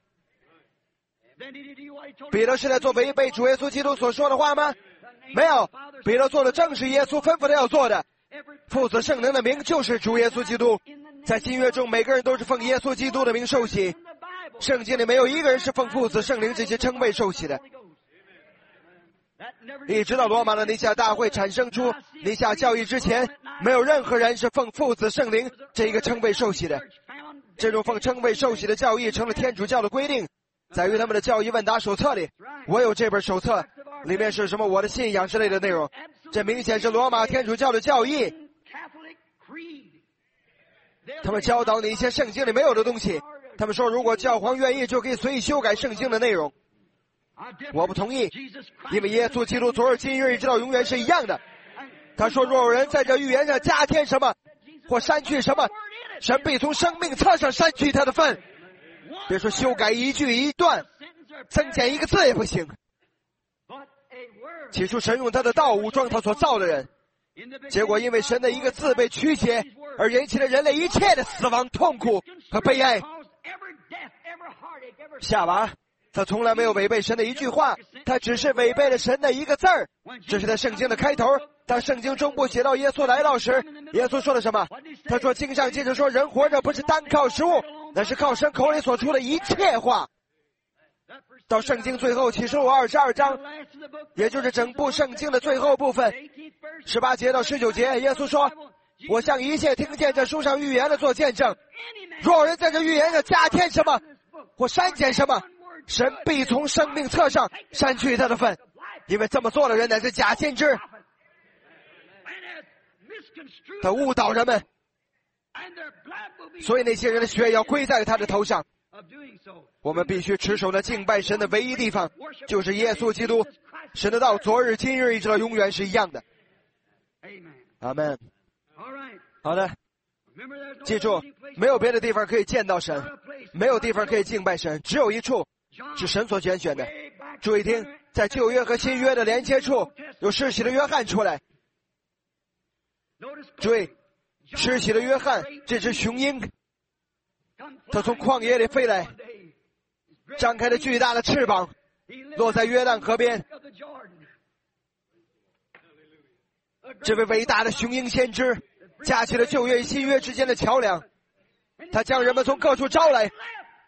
彼得是在做违背主耶稣基督所说的话吗？没有，彼得做的正是耶稣吩咐他要做的。父子圣灵的名就是主耶稣基督。在新约中，每个人都是奉耶稣基督的名受洗。圣经里没有一个人是奉父子圣灵这些称谓受洗的。一直到罗马的尼西亚大会产生出尼西亚教义之前，没有任何人是奉父子圣灵这一个称谓受洗的。这种奉称谓受洗的教义成了天主教的规定，在于他们的教义问答手册里。我有这本手册，里面是什么我的信仰之类的内容，这明显是罗马天主教的教义。他们教导你一些圣经里没有的东西，他们说如果教皇愿意就可以随意修改圣经的内容。我不同意，因为耶稣基督昨日今日一直到永远是一样的。他说若有人在这预言上加添什么或删去什么，神必从生命册上删去他的份。别说修改一句一段，增减一个字也不行。起初神用他的道武装他所造的人，结果因为神的一个字被曲解，而引起了人类一切的死亡、痛苦和悲哀。夏娃他从来没有违背神的一句话，他只是违背了神的一个字儿。这是在圣经的开头。当圣经中部写到耶稣来到时，耶稣说了什么？他说经上接着说，人活着不是单靠食物，那是靠神口里所出的一切话。到圣经最后启示录22章，也就是整部圣经的最后部分18节到19节，耶稣说，我向一切听见这书上预言的做见证，若有人在这预言上加添什么或删减什么，神必从生命册上删去他的份，因为这么做的人乃是假先知，他误导人们，所以那些人的血要归在他的头上。我们必须持守那敬拜神的唯一地方，就是耶稣基督。神的道昨日今日一直到永远是一样的。阿们。好的，记住，没有别的地方可以见到神，没有地方可以敬拜神，只有一处是神所拣选的。注意听，在旧约和新约的连接处有施洗的约翰出来。注意，施洗的约翰这只雄鹰，他从旷野里飞来，张开了巨大的翅膀，落在约旦河边。这位伟大的雄鹰先知架起了旧约与新约之间的桥梁，他将人们从各处招来，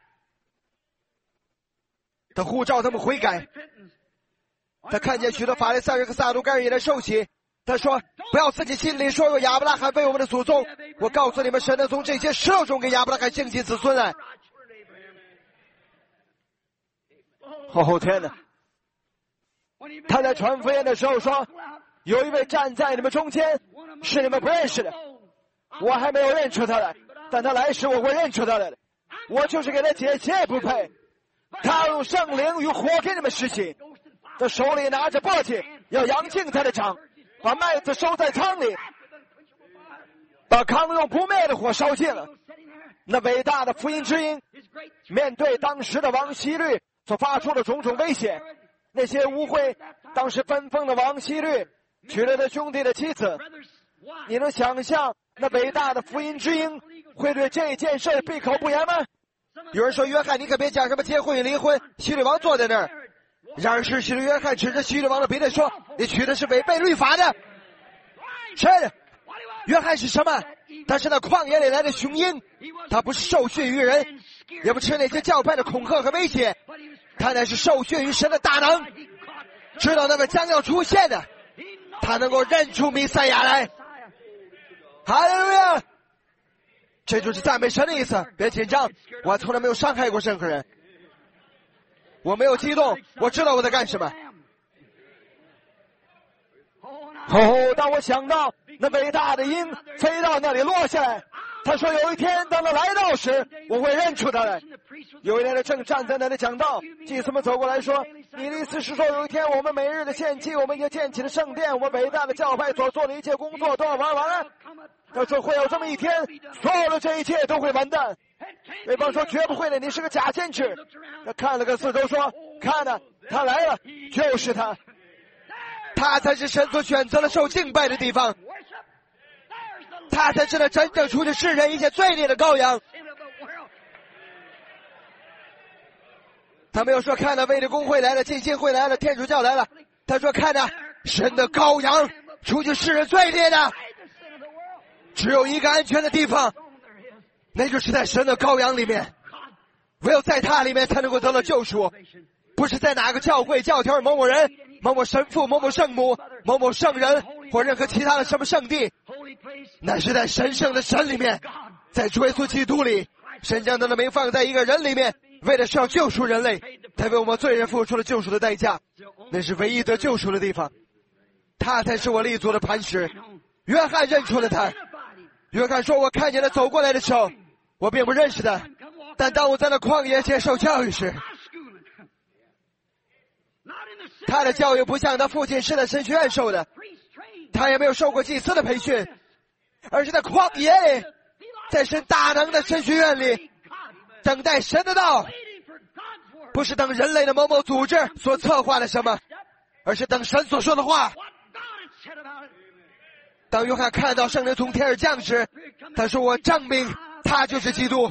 他呼召他们悔改。他看见许多法利赛人和撒都该人也来受洗，他说，不要自己心里说有亚伯拉罕为我们的祖宗，我告诉你们，神能从这些石头中给亚伯拉罕兴起子孙来。哦天哪！他在传福音的时候说，有一位站在你们中间，是你们不认识的，我还没有认出他来，但他来时我会认出他来的。我就是给他解也不配。他用圣灵与火给你们施洗，他手里拿着簸箕，要扬净他的杖，把麦子收在仓里，把糠用不灭的火烧尽了。那伟大的福音之音面对当时的王希律所发出的种种威胁。那些污秽当时分封的王希律娶了他兄弟的妻子，你能想象那伟大的福音之鹰会对这件事闭口不言吗？有人说，约翰，你可别讲什么结婚与离婚，希律王坐在那儿。然而是希律约翰指着希律王的鼻子说，你娶的是违背律法的。是的，约翰是什么？他是那旷野里来的雄鹰，他不是受训于人，也不吃那些教派的恐吓和威胁，他乃是受训于神的大能，知道那么将要出现的，他能够认出弥赛亚来。哈利路亚！这就是赞美神的意思。别紧张，我从来没有伤害过任何人，我没有激动，我知道我在干什么。当我想到那伟大的鹰飞到那里落下来，他说有一天当他来到时，我会认出他来。有一天他正站在那里讲道，祭司们走过来说，你的意思是说有一天我们每日的献祭，我们已经建起了圣殿，我们伟大的教派所做的一切工作都要玩完了。他说会有这么一天，所有的这一切都会完蛋。对方说绝不会的，你是个假先知。他看了个四周说，看啊，他来了，就是他，他才是神所选择了受敬拜的地方，他才是那真正除去世人一切罪孽的羔羊。他没有说看到卫理公会来了，浸信会来了，天主教来了，他说看到神的羔羊，除去世人罪孽的。只有一个安全的地方，那就是在神的羔羊里面，唯有在他里面才能够得到救赎，不是在哪个教会教条某某人、某某神父、某某圣母、某某圣人或任何其他的什么圣地，那是在神圣的神里面，在主耶稣基督里，神将他的名放在一个人里面，为了是要救赎人类，他为我们罪人付出了救赎的代价，那是唯一得救赎的地方，他才是我立足的磐石。约翰认出了他。约翰说，我看见他走过来的时候，我并不认识他，但当我在那旷野接受教育时，他的教育不像他父亲是在神学院受的，他也没有受过祭司的培训，而是在旷野里，在神大能的神学院里等待神的道，不是等人类的某某组织所策划的什么，而是等神所说的话。当约翰看到圣灵从天而降时，他说，我证明他就是基督。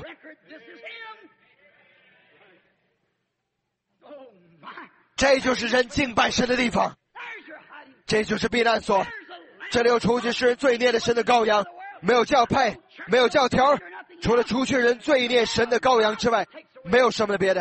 这就是人敬拜神的地方，这就是避难所，这里有除去世人罪孽的神的羔羊，没有教派，没有教条，除了除去人罪孽神的羔羊之外，没有什么别的。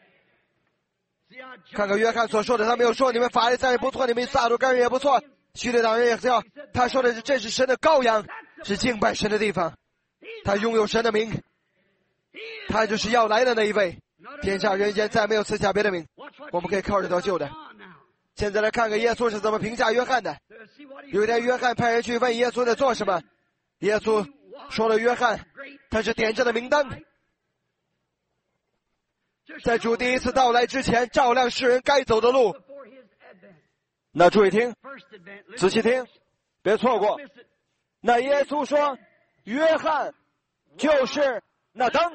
看看约翰所说的，他没有说你们法利赛人不错，你们撒都该人也不错，希律党人也要，他说的是这是神的羔羊，是敬拜神的地方，他拥有神的名，他就是要来的那一位，天下人间再没有赐下别的名，我们可以靠着得救的。现在来看看耶稣是怎么评价约翰的。有一天约翰派人去问耶稣在做什么，耶稣说了约翰他是点着的明灯，在主第一次到来之前照亮世人该走的路。那注意听，仔细听，别错过。那耶稣说约翰就是那灯，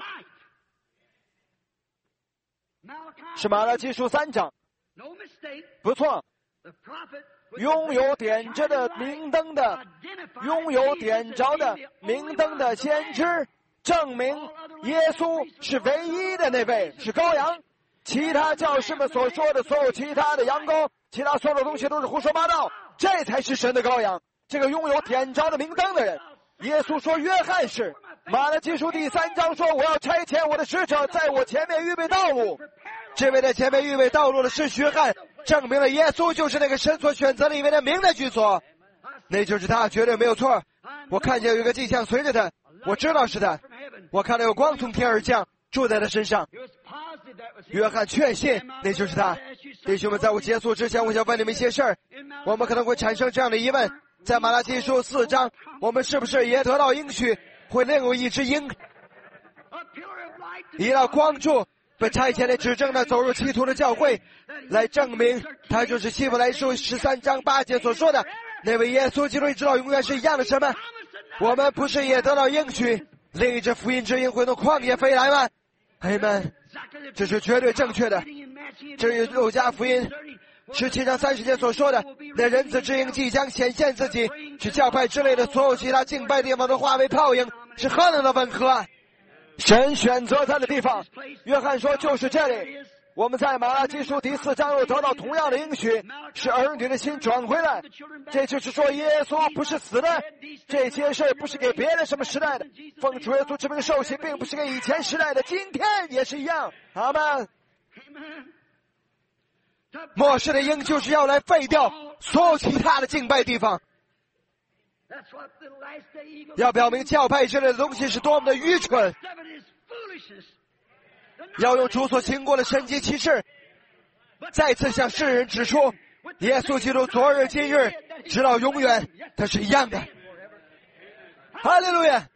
是马拉基书3章，不错，拥有点着的明灯的，拥有点着的明灯的先知，证明耶稣是唯一的那位，是羔羊，其他教师们所说的所有其他的羊羔，其他所有的东西都是胡说八道，这才是神的羔羊，这个拥有点着的明灯的人。耶稣说约翰是，马拉基书第3章说，我要差遣我的使者在我前面预备道路，这位在前面预备道路的是约翰，证明了耶稣就是那个神所选择的一位的名的居所，那就是他，绝对没有错。我看见有一个迹象随着他，我知道是他，我看到有光从天而降，住在他身上。约翰确信那就是他。弟兄们，在我结束之前，我想问你们一些事儿。我们可能会产生这样的疑问，在马拉基书4章，我们是不是也得到应许，会另有一只鹰，一道光柱被差遣来指证那走入歧途的教会，来证明他就是希伯来书13章8节所说的那位耶稣基督，直到永远是一样的什么？我们不是也得到应许，另一只福音之鹰会从旷野飞来吗？阿们，这是绝对正确的。 这与路加福音17章30节所说的，那人子之鹰即将显现自己，使教派之类的所有其他敬拜地方都化为泡影，是何等的吻合啊！神选择他的地方，约翰说就是这里。我们在马拉基书第4章又得到同样的应许，使儿女的心转回来。这就是说耶稣不是死的，这些事不是给别人什么时代的，奉主耶稣之名受洗并不是给以前时代的，今天也是一样。阿们。末世的鹰就是要来废掉所有其他的敬拜地方，要表明教派之类的东西是多么的愚蠢，要用主所行过的神迹奇事再次向世人指出，耶稣基督昨日今日直到永远他是一样的。哈利路亚。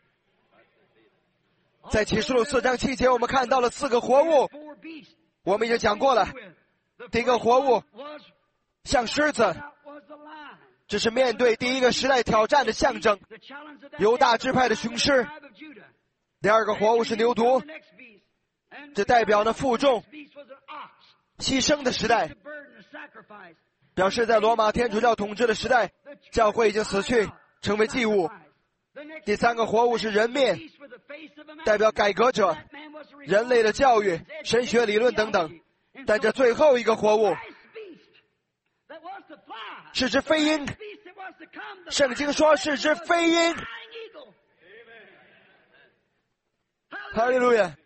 在启示录4章7节我们看到了4个活物，我们已经讲过了。第一个活物像狮子，这是面对第一个时代挑战的象征，犹大支派的雄狮。第二个活物是牛犊，这代表了负重牺牲的时代，表示在罗马天主教统治的时代，教会已经死去，成为祭物。第三个活物是人面，代表改革者、人类的教育、神学理论等等。但这最后一个活物是只飞鹰，圣经说是只飞鹰。哈利路亚。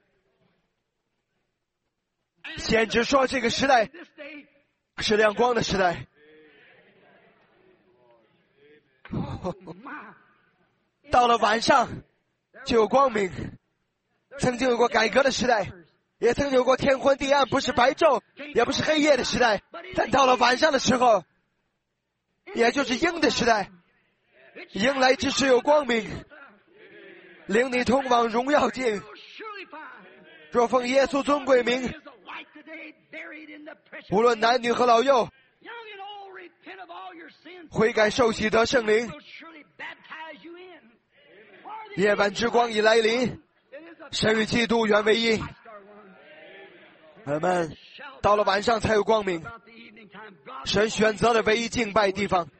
先知说这个时代是亮光的时代，到了晚上就有光明。曾经有过改革的时代，也曾有过天昏地暗，不是白昼也不是黑夜的时代，但到了晚上的时候，也就是鹰的时代。鹰来之时有光明，领你通往荣耀境。若奉耶稣尊贵名，无论男女和老幼，悔改受洗得圣灵，夜晚之光已来临，神与基督原为一。阿们。到了晚上才有光明，神选择了唯一敬拜地方。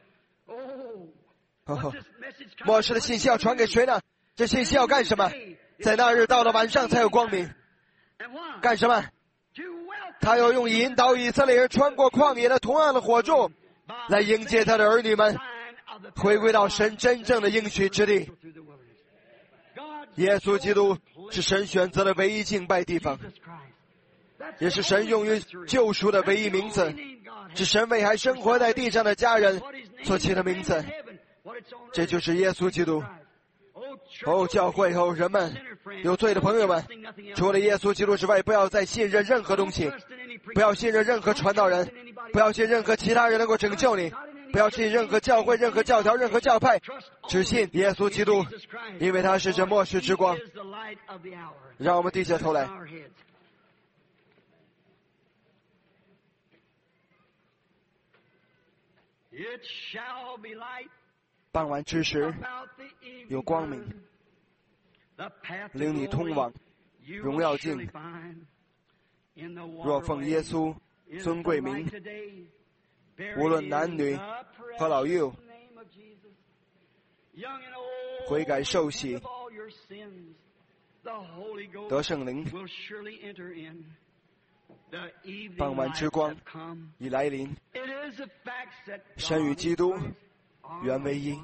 末世的信息要传给谁呢？这信息要干什么？在那日到了晚上才有光明，干什么？他要用引导以色列人穿过旷野的同样的火柱，来迎接他的儿女们回归到神真正的应许之地。耶稣基督是神选择的唯一敬拜地方，也是神用于救赎的唯一名字，是神为还生活在地上的家人所起的名字。这就是耶稣基督。教会人们，有罪的朋友们，除了耶稣基督之外，不要再信任任何东西，不要信任任何传道人，不要信任何其他人能够拯救你，不要信任何教会、任何教条、任何教派，只信耶稣基督，因为他是这末世之光。让我们低下头来。傍晚之时有光明，领你通往荣耀境。若奉耶稣尊贵名，无论男女和老幼，悔改受洗得圣灵，傍晚之光已来临，神与基督原为一。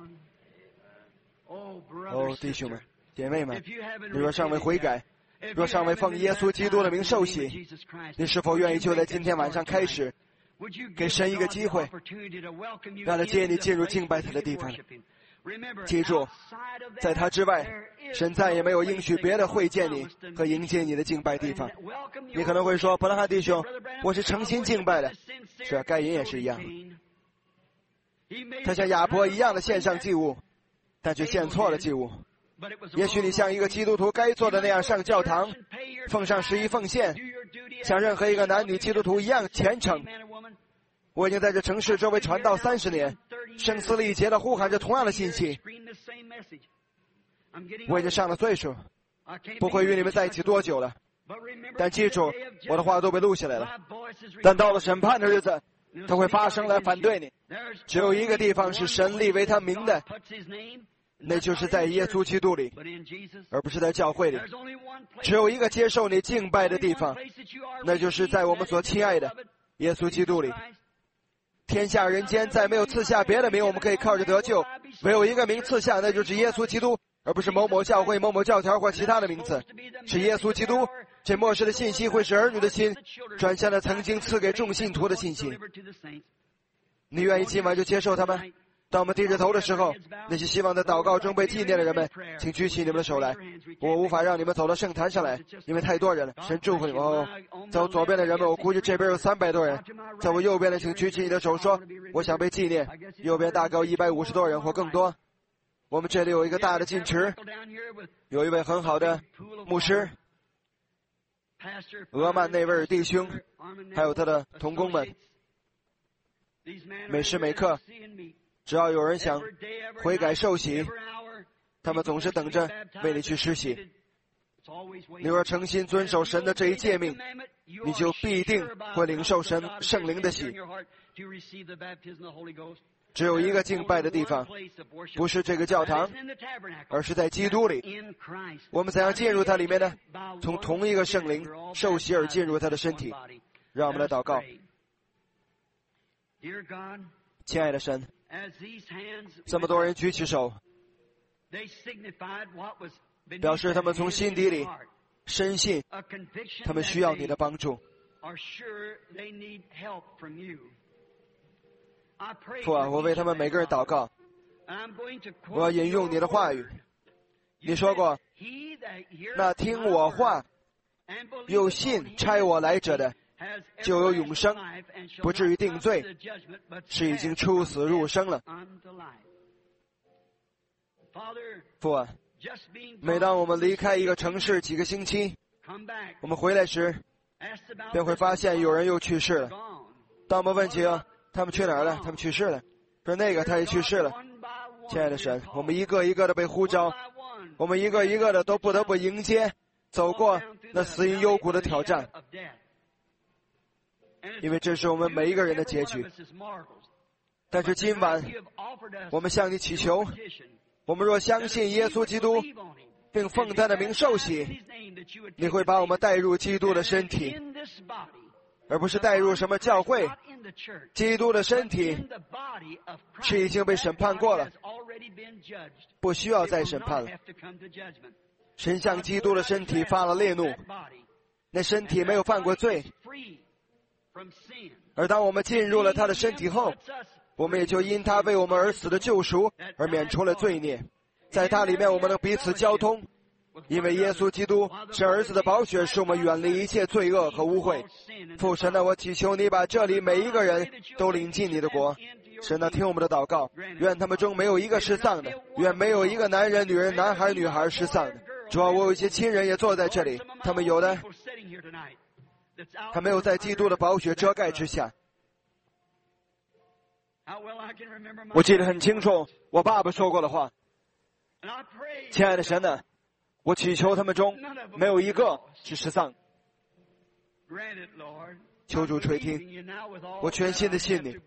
弟兄们姐妹们，你若尚未悔改，若尚未奉耶稣基督的名受洗，你是否愿意就在今天晚上开始给神一个机会，让他接你进入敬拜他的地方？记住，在他之外，神再也没有应许别的会见你和迎接你的敬拜地方。你可能会说，伯拉罕弟兄，我是诚心敬拜的。是啊，该隐也是一样，他像亚伯一样的献上祭物，但却献错了祭物。也许你像一个基督徒该做的那样上教堂，奉上11奉献，像任何一个男女基督徒一样虔诚。我已经在这城市周围传道30年，声嘶力竭地呼喊着同样的信息。我已经上了岁数，不会与你们在一起多久了， 但记住，我的话都被录下来了。但到了审判的日子，他会发声来反对你。只有一个地方是神立为他名的，那就是在耶稣基督里，而不是在教会里。只有一个接受你敬拜的地方，那就是在我们所亲爱的耶稣基督里。天下人间再没有赐下别的名，我们可以靠着得救。唯有一个名赐下，那就是耶稣基督，而不是某某教会、某某教条或其他的名字，是耶稣基督。这末世的信息会使儿女的心转向了曾经赐给众信徒的信息。你愿意今晚就接受他们？当我们低着头的时候，那些希望在祷告中被纪念的人们，请举起你们的手来。我无法让你们走到圣坛上来，因为太多人了。神祝福你们哦。在我左边的人们，我估计这边有300多人。在我右边的，请举起你的手说，我想被纪念。右边大概有150多人或更多。我们这里有一个大的进池，有一位很好的牧师俄曼内维尔弟兄，还有他的同工们。每时每刻，只要有人想悔改受洗，他们总是等着为你去施洗。你若诚心遵守神的这一诫命，你就必定会领受圣灵的洗。只有一个敬拜的地方，不是这个教堂，而是在基督里。我们怎样进入它里面呢？从同一个圣灵受洗而进入他的身体。让我们来祷告。亲爱的神，这么多人举起手，表示他们从心底里深信他们需要你的帮助。父啊，我为他们每个人祷告。我要引用你的话语。你说过，那听我话又信差我来者的，就有永生，不至于定罪，是已经出死入生了。父啊，每当我们离开一个城市几个星期，我们回来时便会发现有人又去世了。当我们问起他们去哪儿了，他们去世了，说那个他也去世了。亲爱的神，我们一个一个的被呼召，我们一个一个的都不得不迎接走过那死荫幽谷的挑战，因为这是我们每一个人的结局。但是今晚我们向你祈求，我们若相信耶稣基督并奉他的名受洗，你会把我们带入基督的身体，而不是带入什么教会。基督的身体是已经被审判过了，不需要再审判了。神向基督的身体发了烈怒，那身体没有犯过罪，而当我们进入了他的身体后，我们也就因他为我们而死的救赎而免除了罪孽。在他里面我们能彼此交通，因为耶稣基督是儿子的宝血，使我们远离一切罪恶和污秽。父神啊，我祈求你把这里每一个人都领进你的国。神啊，听我们的祷告，愿他们中没有一个失丧的，愿没有一个男人、女人、男孩、女孩失丧的。主啊，我有一些亲人也坐在这里，他们有的还没有在基督的宝血遮盖之下。我记得很清楚我爸爸说过的话。亲爱的神啊，我祈求他们中没有一个是失丧。求主垂听，我全心的信你。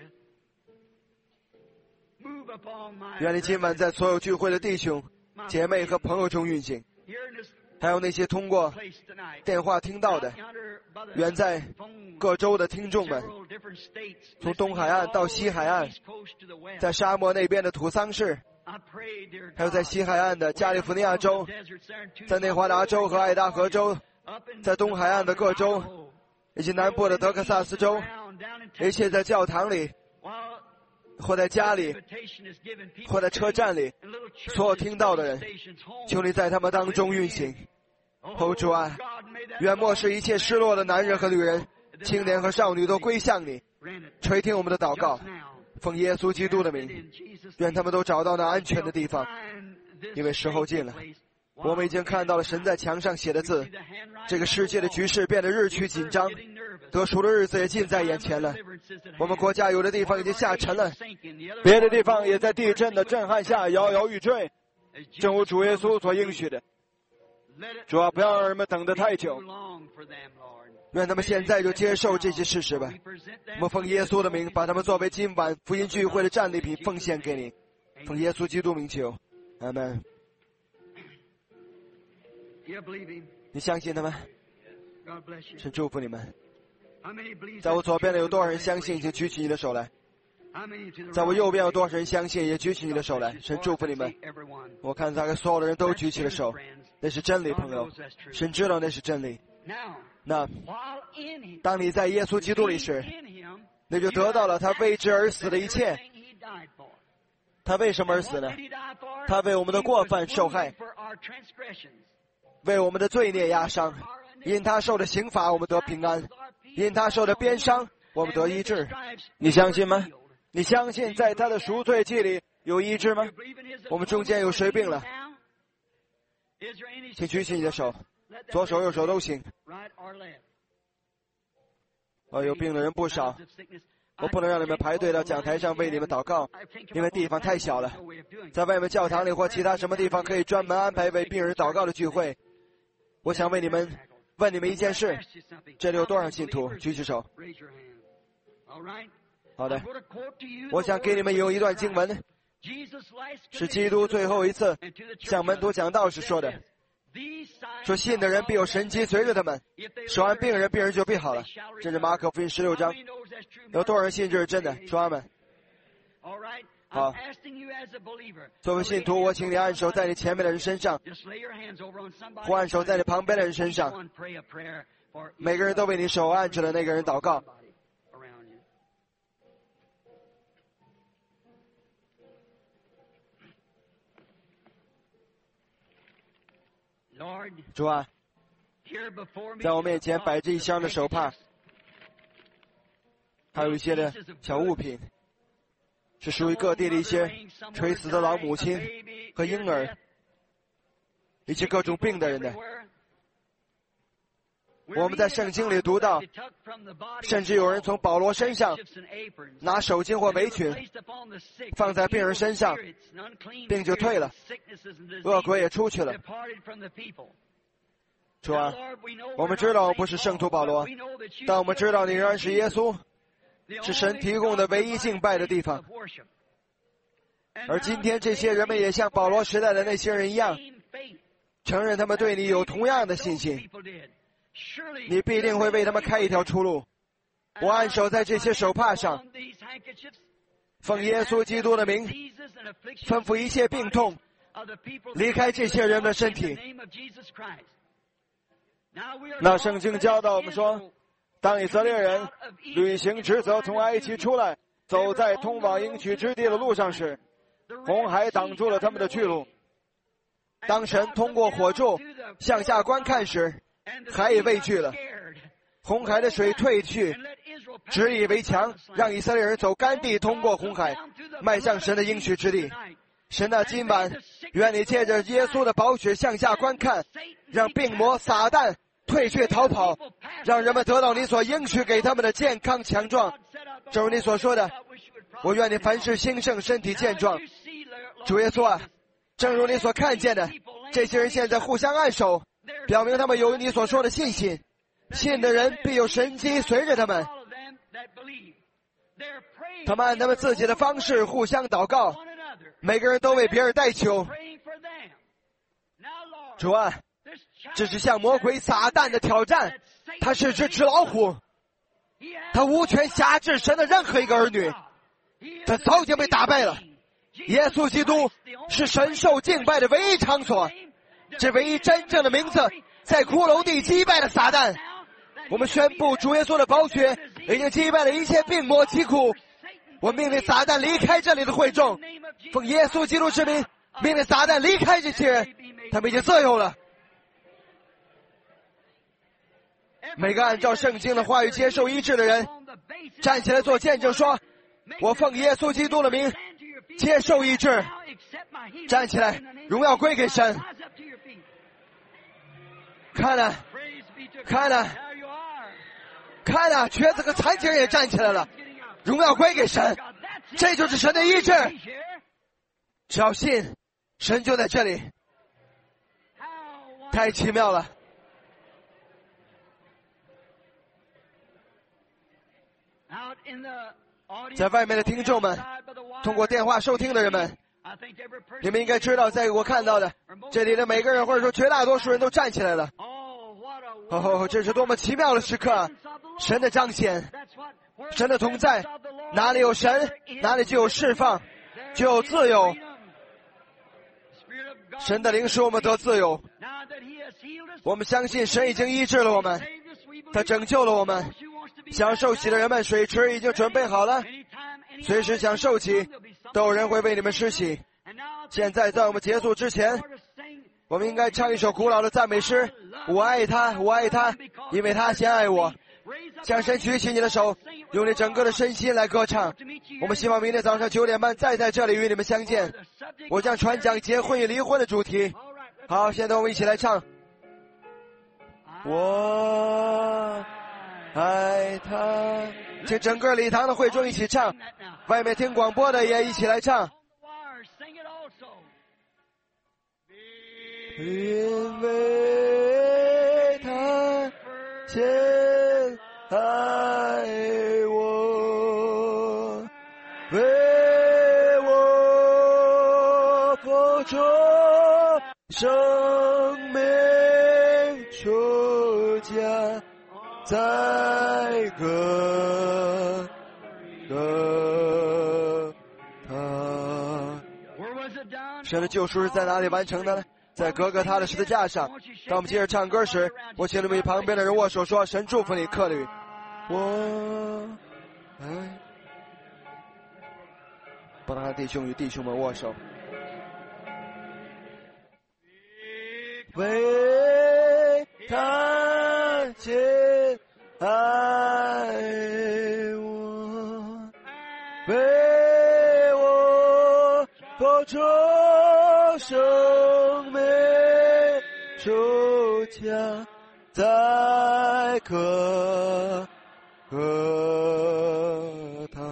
愿你今晚在所有聚会的弟兄姐妹和朋友中运行，还有那些通过电话听到的远在各州的听众们，从东海岸到西海岸，在沙漠那边的土桑市，还有在西海岸的加利福尼亚州，在内华达州和爱达荷州，在东海岸的各州，以及南部的德克萨斯州，一切在教堂里或在家里或在车站里所有听到的人，求你在他们当中运行。主啊，愿末世一切失落的男人和女人、青年和少女都归向你。垂听我们的祷告，奉耶稣基督的名，愿他们都找到那安全的地方，因为时候近了。我们已经看到了神在墙上写的字，这个世界的局势变得日趋紧张，得赎的日子也近在眼前了。我们国家有的地方已经下沉了，别的地方也在地震的震撼下摇摇欲坠，正如主耶稣所应许的。 主啊，不要让人们等得太久，愿他们现在就接受这些事实吧。我们奉耶稣的名，把他们作为今晚福音聚会的战利品奉献给你，奉耶稣基督名求，阿们。你相信他们？神祝福你们。在我左边的有多少人相信？请举起你的手来。在我右边有多少人相信？也举起你的手来。神祝福你们。我看大概所有的人都举起了手，那是真理，朋友。神知道那是真理。那当你在耶稣基督里时，那就得到了他为之而死的一切。他为什么而死呢？他为我们的过犯受害，为我们的罪孽压伤。因他受的刑罚，我们得平安；因他受的鞭伤，我们得医治。你相信吗？你相信在他的赎罪祭里有医治吗？我们中间有谁病了？请举起你的手，左手右手都行。有病的人不少，我不能让你们排队到讲台上为你们祷告，因为地方太小了。在外面教堂里或其他什么地方可以专门安排为病人祷告的聚会。我想问你们一件事，这里有多少信徒？举起手。好的，我想给你们有一段经文，是基督最后一次向门徒讲道时说的，说信的人必有神迹随着他们，手按病人，病人就必好了。这是马可福音16章。有多少人信这是真的？说阿们。好，作为信徒，我请你按手在你前面的人身上，或按手在你旁边的人身上，每个人都为你手按着的那个人祷告。主啊，在我面前摆着一箱的手帕，还有一些的小物品，是属于各地的一些垂死的老母亲和婴儿，以及各种病的人的。我们在圣经里读到，甚至有人从保罗身上拿手巾或围裙放在病人身上，病就退了，恶鬼也出去了。主啊，我们知道不是圣徒保罗，但我们知道你仍然是耶稣，是神提供的唯一敬拜的地方。而今天这些人们也像保罗时代的那些人一样，承认他们对你有同样的信心，你必定会为他们开一条出路。我按手在这些手帕上，奉耶稣基督的名，吩咐一切病痛离开这些人的身体。那圣经教导我们说，当以色列人履行职责从埃及出来，走在通往应许之地的路上时，红海挡住了他们的去路。当神通过火柱向下观看时，海也畏惧了，红海的水退去，直以为墙，让以色列人走干地，通过红海，迈向神的应许之地。神啊，今晚愿你借着耶稣的宝血向下观看，让病魔撒旦退却逃跑，让人们得到你所应许给他们的健康强壮。正如你所说的，我愿你凡事兴盛，身体健壮。主耶稣啊，正如你所看见的，这些人现在互相按手，表明他们有你所说的信心。信的人必有神迹随着他们，他们按他们自己的方式互相祷告，每个人都为别人代求。主啊，这是向魔鬼撒旦的挑战，他是只纸老虎，他无权辖制神的任何一个儿女，他早已经被打败了。耶稣基督是神受敬拜的唯一场所，这唯一真正的名字，在骷髅地击败了撒旦。我们宣布主耶稣的宝血已经击败了一切病魔疾苦。我命令撒旦离开这里的会众，奉耶稣基督之名命令撒旦离开这些人，他们已经自由了。每个按照圣经的话语接受医治的人站起来做见证，说我奉耶稣基督的名接受医治。站起来，荣耀归给神。看了看了看了，瘸子和残疾人也站起来了，荣耀归给神。这就是神的医治，只要信，神就在这里。 太奇妙了。在外面的听众们，通过电话收听的人们，你们应该知道，在我看到的这里的每个人，或者说绝大多数人都站起来了。哦，这是多么奇妙的时刻！神的彰显，神的同在，哪里有神，哪里就有释放，就有自由。神的灵使我们得自由。我们相信神已经医治了我们，他拯救了我们。想受洗的人们，水池已经准备好了，随时想受洗，都有人会为你们施洗。现在在我们结束之前，我们应该唱一首古老的赞美诗：我爱他，我爱他，因为他先爱我。向神举起你的手，用你整个的身心来歌唱。我们希望明天早上9点半再在这里与你们相见。我将传讲结婚与离婚的主题。好，现在我们一起来唱。我爱他，请整个礼堂的会众一起唱，外面听广播的也一起来唱。因为他先爱我，为我付出生命出价，在歌他。神的救赎是在哪里完成的呢？在哥哥他的十字架上。当我们接着唱歌时，我请你们与旁边的人握手，说：神祝福你，客旅。我爱。帮他弟兄与弟兄们握手。为他先爱我，为我付出生命出价，在歌他。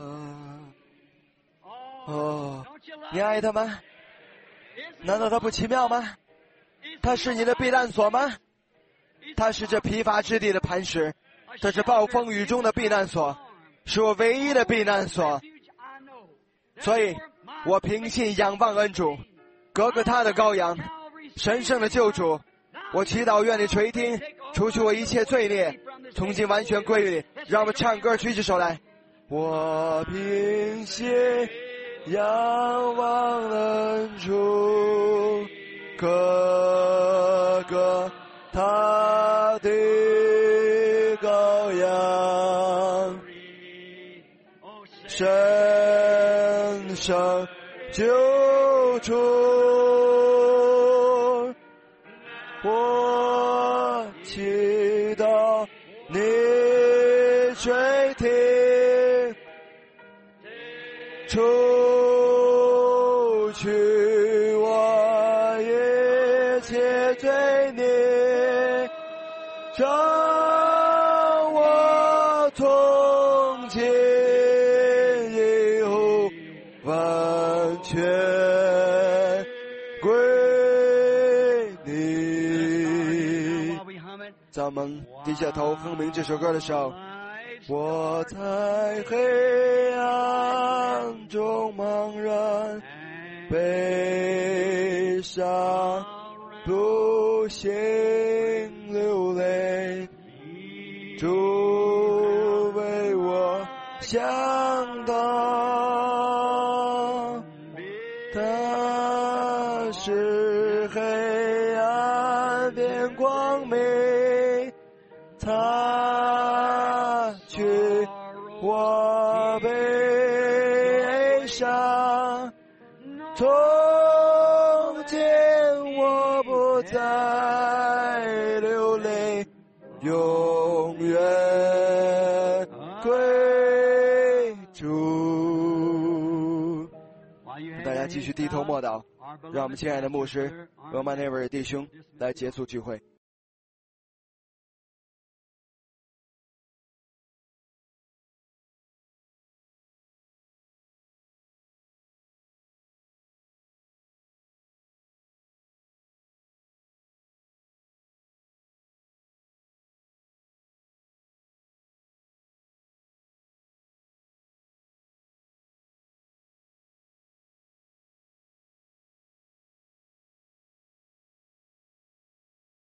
哦，你爱他吗？难道他不奇妙吗？他是你的避难所吗？他是这疲乏之地的磐石，这是暴风雨中的避难所，是我唯一的避难所。所以我凭信仰望恩主，哥哥他的羔羊，神圣的救主。我祈祷愿你垂听，除去我一切罪孽，从今完全归于你。让我们唱歌，举起手来。我凭信仰望恩主，哥哥他的羔羊，神圣救主。我祈祷你垂听，除去我一切罪孽，让我从今以后完全归你。在我们低下头哼鸣这首歌的时候，我在黑暗中茫然，悲伤不行流泪，主为我想到，他是黑暗变光明，擦去我悲伤，从今我不再流泪，永远归主。大家继续低头默祷，让我们亲爱的牧师罗曼内维尔弟兄来结束聚会。